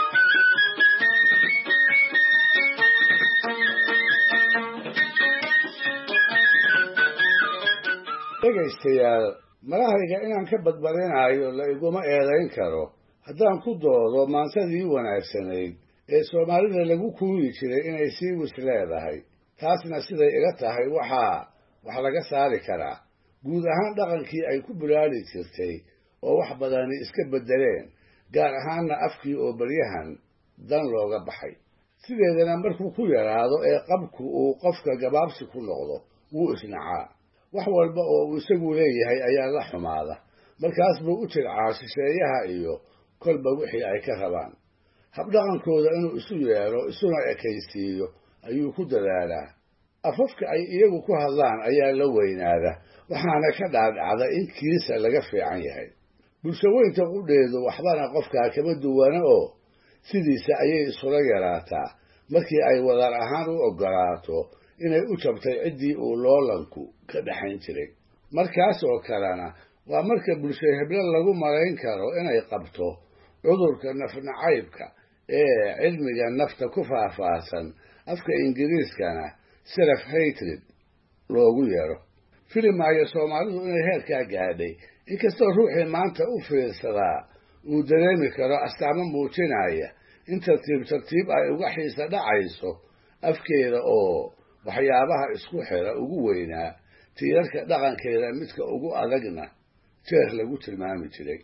dhegaystayaal malahayga inaan ka badbadinayo la iguma eedayn karo haddaan ku doodo maantadii wanaagsanayd ee soomaalida lagu kuuyi jiray inay sii wis leedahay taasna siday ila tahay wax laga saari karaa guud ahaan dhaqankii ay ku bulaali jirtay oo wax badani iska beddeleen gaar ahaanna afkii oo baryahan dan looga baxay sideedana markuu ku yaraado ee qabku uu qofka gabaabsi ku noqdo wuu isnacaa wax walba oo uu isagu leeyahay ayaa la xumaada markaas buu u jircaa shisheeyaha iyo kolba wixii ay ka rabaan habdhaqankooda inuu isu yeelo isuna ekaysiiyo ayuu ku dadaalaa afafka ay iyagu ku hadlaan ayaa la weynaada waxaana ka dhaadhacda in kiisa laga fiican yahay bulshaweynta qudheedu waxbana qofkaa kama duwana oo sidiisa ayay isula yaraataa markii ay wadar ahaan u oggolaato inay u jabtay ciddii uu loolanku ka dhaxayn jiray markaas oo kalena waa marka bulsho heblo lagu malayn karo inay qabto cudurka nafnacaybka ee cilmiga nafta ku faahfaahsan afka ingiriiskana self hatred loogu yeero filimaayo soomaalidu inay heerkaa gaadhay inkastoo ruuxii maanta u fiirsadaa uu dareemi karo astaamo muujinaya in tartiib ay uga xiisa dhacayso afkeeda oo waxyaabaha isku xira ugu weynaa tiirarka dhaqankeeda midka ugu adagna jeer lagu tilmaami jiray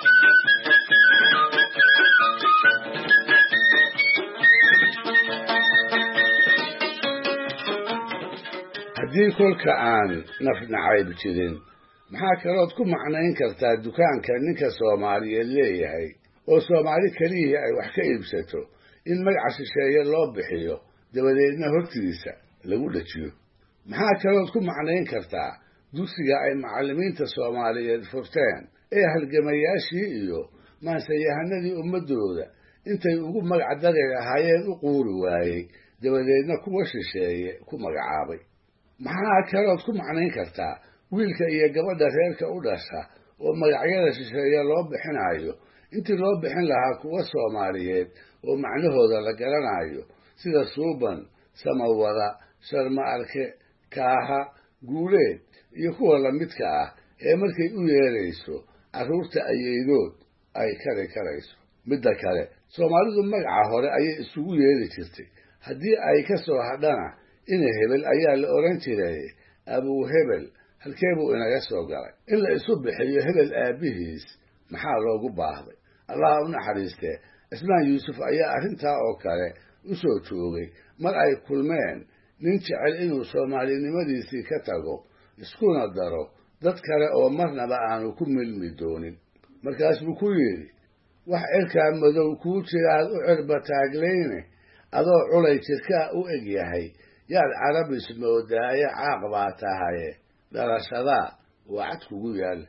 haddii kolka aan nafnacayb jirin maxaa kalood ku macnayn kartaa dukaanka ninka Soomaaliyeed leeyahay oo Soomaali kaliya ay wax ka iibsato in magaca shisheeye loo bixiyo dabadeedna hortiisa lagu dhajiyo maxaa kalood ku macnayn kartaa dugsiga ay macallimiinta Soomaaliyeed furteen ee halgamayaashii iyo maansayahanadii ummadooda intay ugu magac dari lahaayeen u quuri waayey dabadeedna kuwa shisheeye ku magacaabay maxaa kalood ku macnayn kartaa wiilka iyo gabadha reerka u dhasha oo magacyada shisheeye loo bixinayo intii loo bixin lahaa kuwa Soomaaliyeed oo macnahooda la garanayo sida suuban samawada sharma arke kaaha guuleed iyo kuwa la midka ah ee markay u yeerayso carruurta ayaydood ay kari karayso midda kale Soomaalidu magaca hore ayay isugu yeeri jirtay haddii ay ka soo hadhana ina hebel ayaa la oran jiray abuu hebel halkee buu inaga soo galay in la isu bixiyo hebel aabihiis maxaa loogu baahday allah u naxariistee Ismaan Yuusuf ayaa arrintaa oo kale u soo joogay mar ay kulmeen nin jecel inuu Soomaalinimadiisii ka tago iskuna daro dad kale oo marnaba aanu ku milmi doonin markaas buu ku yidhi wax cirkaa madow kuu jira aad u cirba taagleyne adoo culay jirkaa u eg yahay yaad carabis moodaaye caaq baa tahaye dhalashadaa waa cad kugu yaal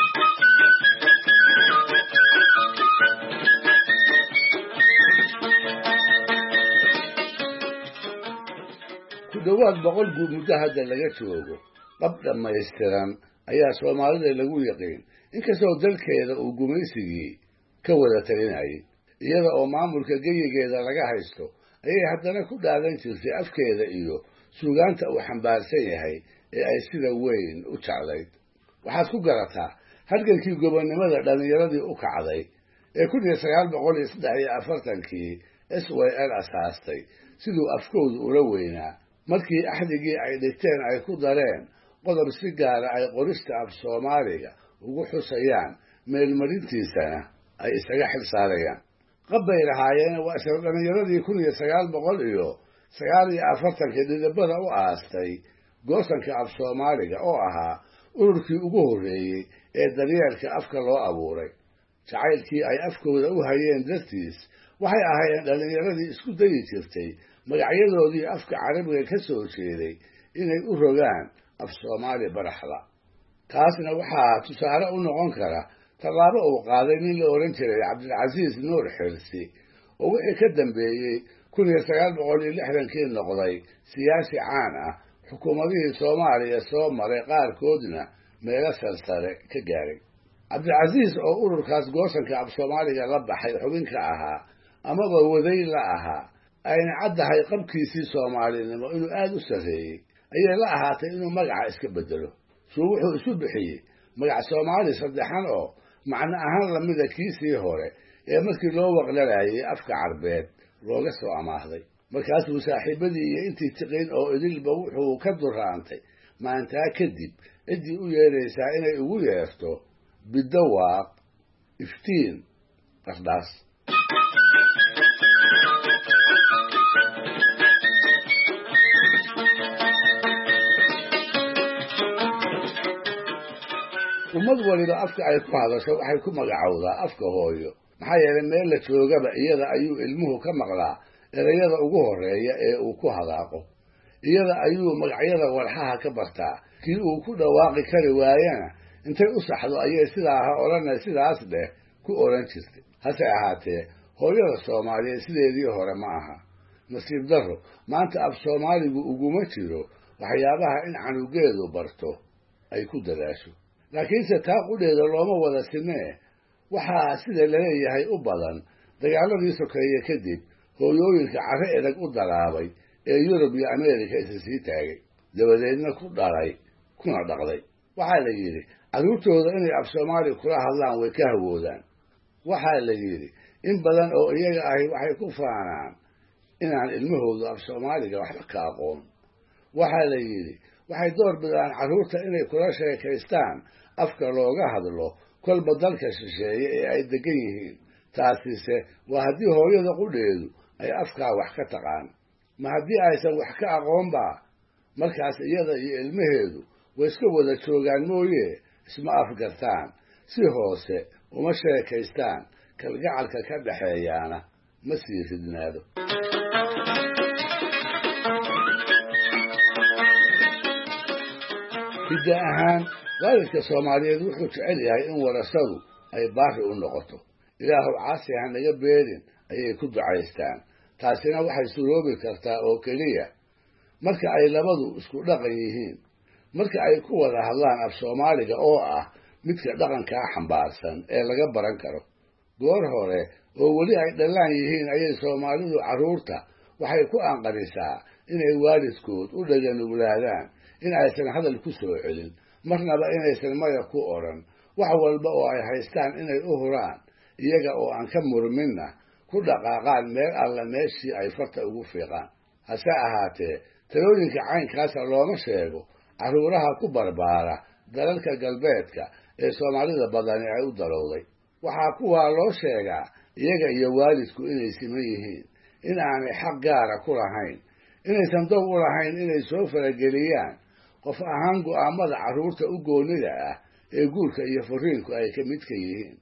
ku dhowaad 100 guud muddo hadda laga joogo qab dhammaystiran ayaa soomaalida lagu yaqiin inkastoo dalkeeda uu gumaysigii ka wada talinayay iyada oo maamulka geyigeeda laga haysto ayay haddana ku dhaadan jirtay afkeeda iyo suugaanta uu xambaarsan yahay ee ay sida weyn u jeclayd waxaad ku garataa halgankii gobonnimada dhallinyaradii u kacday ee 1943kii SYL asaastay siduu afkoodu ula weynaa markii axdigii ay dhigteen ay ku dareen qodob si gaara ay qorista af Soomaaliga ugu xusayaan meelmarintiisana ay isaga xil saarayaan qabbay lahaayeen waa isla dhallinyaradii 1949 dhidibada u aastay goosanka af Soomaaliga oo ahaa ururkii ugu horreeyey ee daryeelka afka loo abuuray jacaylkii ay afkooda u hayeen dartiis waxay ahaayeen dhallinyaradii isku dayi jirtay magacyadoodii afka carabiga ka soo jeeday inay u rogaan af Soomaali baraxda taasna waxaa tusaale u noqon kara tallaabo uu qaaday nin la oran jiray Cabdilcasiis Nuur Xirsi oo wixii ka dambeeyey 1960kii noqday siyaasi caan ah xukuumadihii Soomaaliya soo maray qaarkoodna meelo sarsare ka gaaray Cabdilcasiis oo ururkaas goosanka af Soomaaliga la baxay xubin ka ahaa amaba waday la ahaa ayna caddahay qabkiisii Soomaalinimo inuu aad u sareeyay ayay la ahaatay inuu magaca iska bedelo soo wuxuu isu bixiyey magac Soomaali saddexan oo macna ahaan la mid ah kiisii hore ee markii loo waqlalayay afka Carbeed looga soo amaahday markaasuu saaxiibadii iyo intii tiqin oo idilba wuxuu ka duraantay maanta kadib cidii u yeeraysaa inay ugu yeerto bidawaaq iftiin qasdaas ummad waliba afka ay ku hadasho waxay ku magacowdaa afka hooyo maxaa yeelay meel la joogaba iyada ayuu ilmuhu ka maqlaa erayada ugu horeeya ee uu ku hadaaqo iyada ayuu magacyada walxaha ka bartaa kii uu ku dhawaaqi kari waayana intay u saxdo ayay sidaa ha odhanay sidaas dheh ku odhan jirtay hase ahaatee hooyada Soomaaliyeed sideedii hore ma aha nasiib darro maanta af Soomaaligu uguma jiro waxyaabaha in canugeedu barto ay ku dadaasho laakiinse taa qudheeda looma wada sinee waxaa sida laleeyahay u badan dagaaladii sokeeye kadib hooyooyinka carre edag u dalaabay ee Yurub iyo Ameerika isa sii taagay dabadeedna ku dhalay kuna dhaqday waxaa la yidhi carruurtooda inay af Soomaali kula hadlaan way ka hawoodaan waxaa la yidhi in badan oo iyaga ahi waxay ku faanaan inaan ilmahoodu af Soomaaliga waxba ka aqoon waxaa la yidhi waxay door bidaan carruurta inay kula sheekaystaan afka looga hadlo kolba dalka shisheeye ee ay degan yihiin taasise waa haddii hooyada qudheedu ay afkaa wax ka taqaan ma haddii aysan wax ka aqoonba markaas iyada iyo ilmaheedu way iska wada joogaan mooye isma afgartaan si hoose uma sheekaystaan kalgacalka ka dhaxeeyaana ma sii ridnaado hidda ahaan waalidka Soomaaliyeed wuxuu jecel yahay in warasadu ay baari u noqoto ilaahu caasi ha naga beerin ayay ku ducaystaan taasina waxay suroobi kartaa oo keliya marka ay labadu isku dhaqan yihiin marka ay ku wada hadlaan af Soomaaliga oo ah midka dhaqanka xambaarsan ee laga baran karo goor hore oo wali ay dhalaan yihiin ayay Soomaalidu carruurta waxay ku anqarisaa inay waalidkood u dhaganuglaadaan in aysan hadal ku soo celin marnaba inaysan maya ku oran wax walba oo ay haystaan inay u huraan iyaga oo aan ka murminna ku dhaqaaqaan meel alla meeshii ay farta ugu fiiqaan hase ahaatee talooyinka caynkaasa looma sheego carruuraha ku barbaara dalalka galbeedka ee Soomaalida badani ay u dalowday waxaa kuwaa loo sheegaa iyaga iyo waalidku inay siman yihiin in aanay xaq gaara ku lahayn inaysan dow u lahayn inay soo farageliyaan qof ahaan go'aamada carruurta u goonida ah ee guurka iyo furiinku ay ka midka yihiin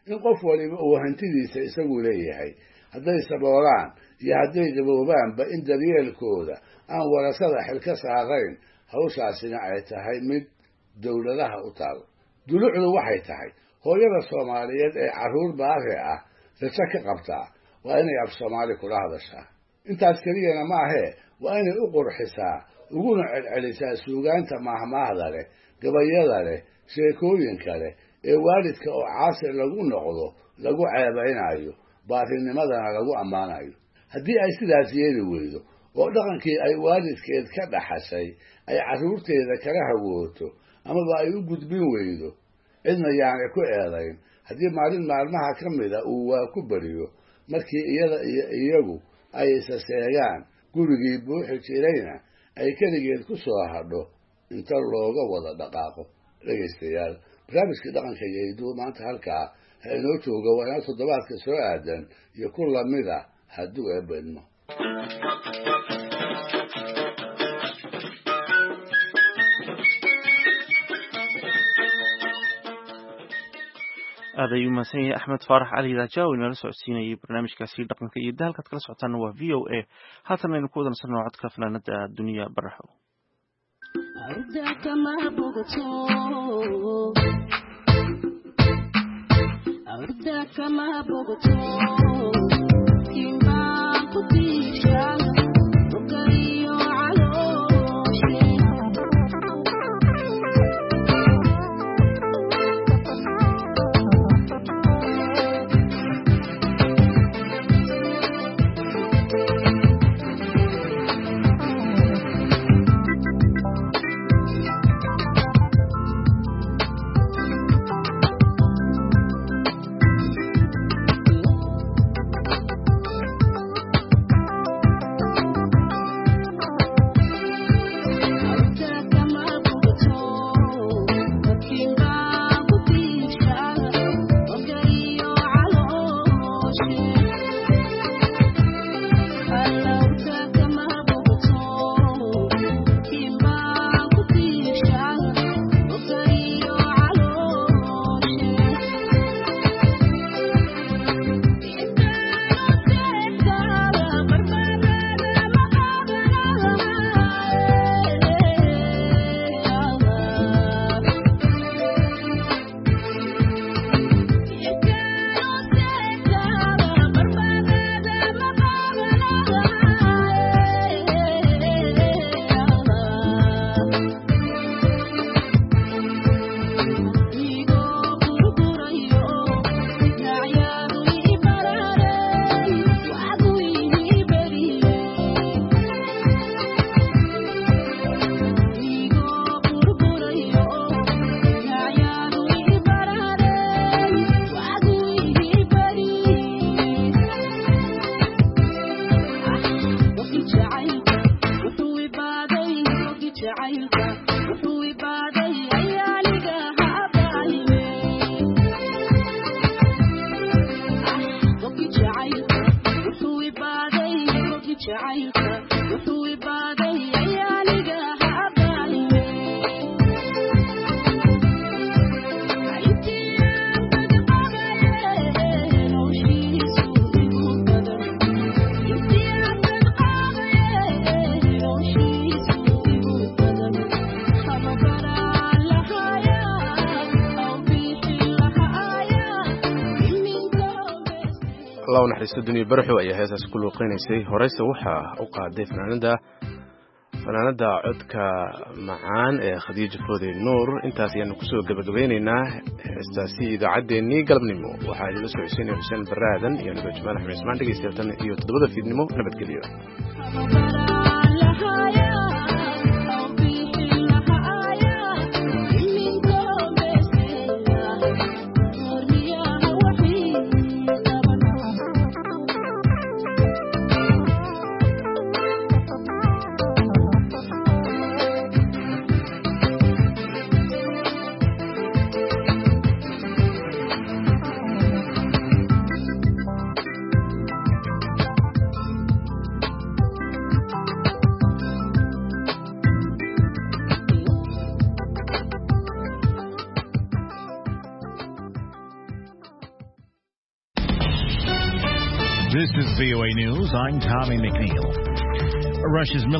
in qof waliba uu hantidiisa isagu leeyahay hadday saboolaan iyo hadday gaboobaanba in daryeelkooda aan warasada xil ka saarayn hawshaasina ay tahay mid dowladaha u taal dulucdu waxay tahay hooyada Soomaaliyeed ee carruur baare ah rajo ka qabtaa waa inay af Soomaali kula hadashaa intaas keliyana ma ahee waa inay u qurxisaa uguna celcelisaa suugaanta mahmaahda leh gabayada leh sheekooyinka leh ee waalidka oo caasir lagu noqdo lagu ceebaynayo baarinimadana lagu ammaanayo haddii ay sidaas yeeli weydo oo dhaqankii ay waalidkeed ka dhaxashay ay carruurteeda kala hawooto amaba ay u gudbin weydo cidna yaanay ku eedayn haddii maalin maalmaha ka mida uu waa ku beriyo markii iyada iyo iyagu ay isa seegaan gurigii buuxi jirayna ay keligeed ku soo hadho inta looga wada dhaqaaqo dhegaystayaal barnaamijkii dhaqanka iyo hiduwa maanta halkaa ha inoo jooga waa inoo toddobaadka soo aadan iyo ku lamida hadduu eebedmo aad ayuu mahadsan yahay axmed faarax cali raaja oo inala socodsiinayay barnaamijkaasi dhaqanka iyo halkaad kala socotaana waa v o a haatan aynu ku wadansanno codka fanaanada duniya baraxo الله نحرس الدنيا برحو أي هذا كله قينيسي هريسة وحا أقعد فناندا عدك معان خديجة فودي النور انت سيانو كسو قبقبينينا استاسي إذا عديني قلب نمو وحاجة لسو حسين وحسين برادن يعني بجمال حمي اسمان دقي استيوتن إيو تدبض في نمو نبت كليو is VOA News. I'm Tommy McNeil. Russia's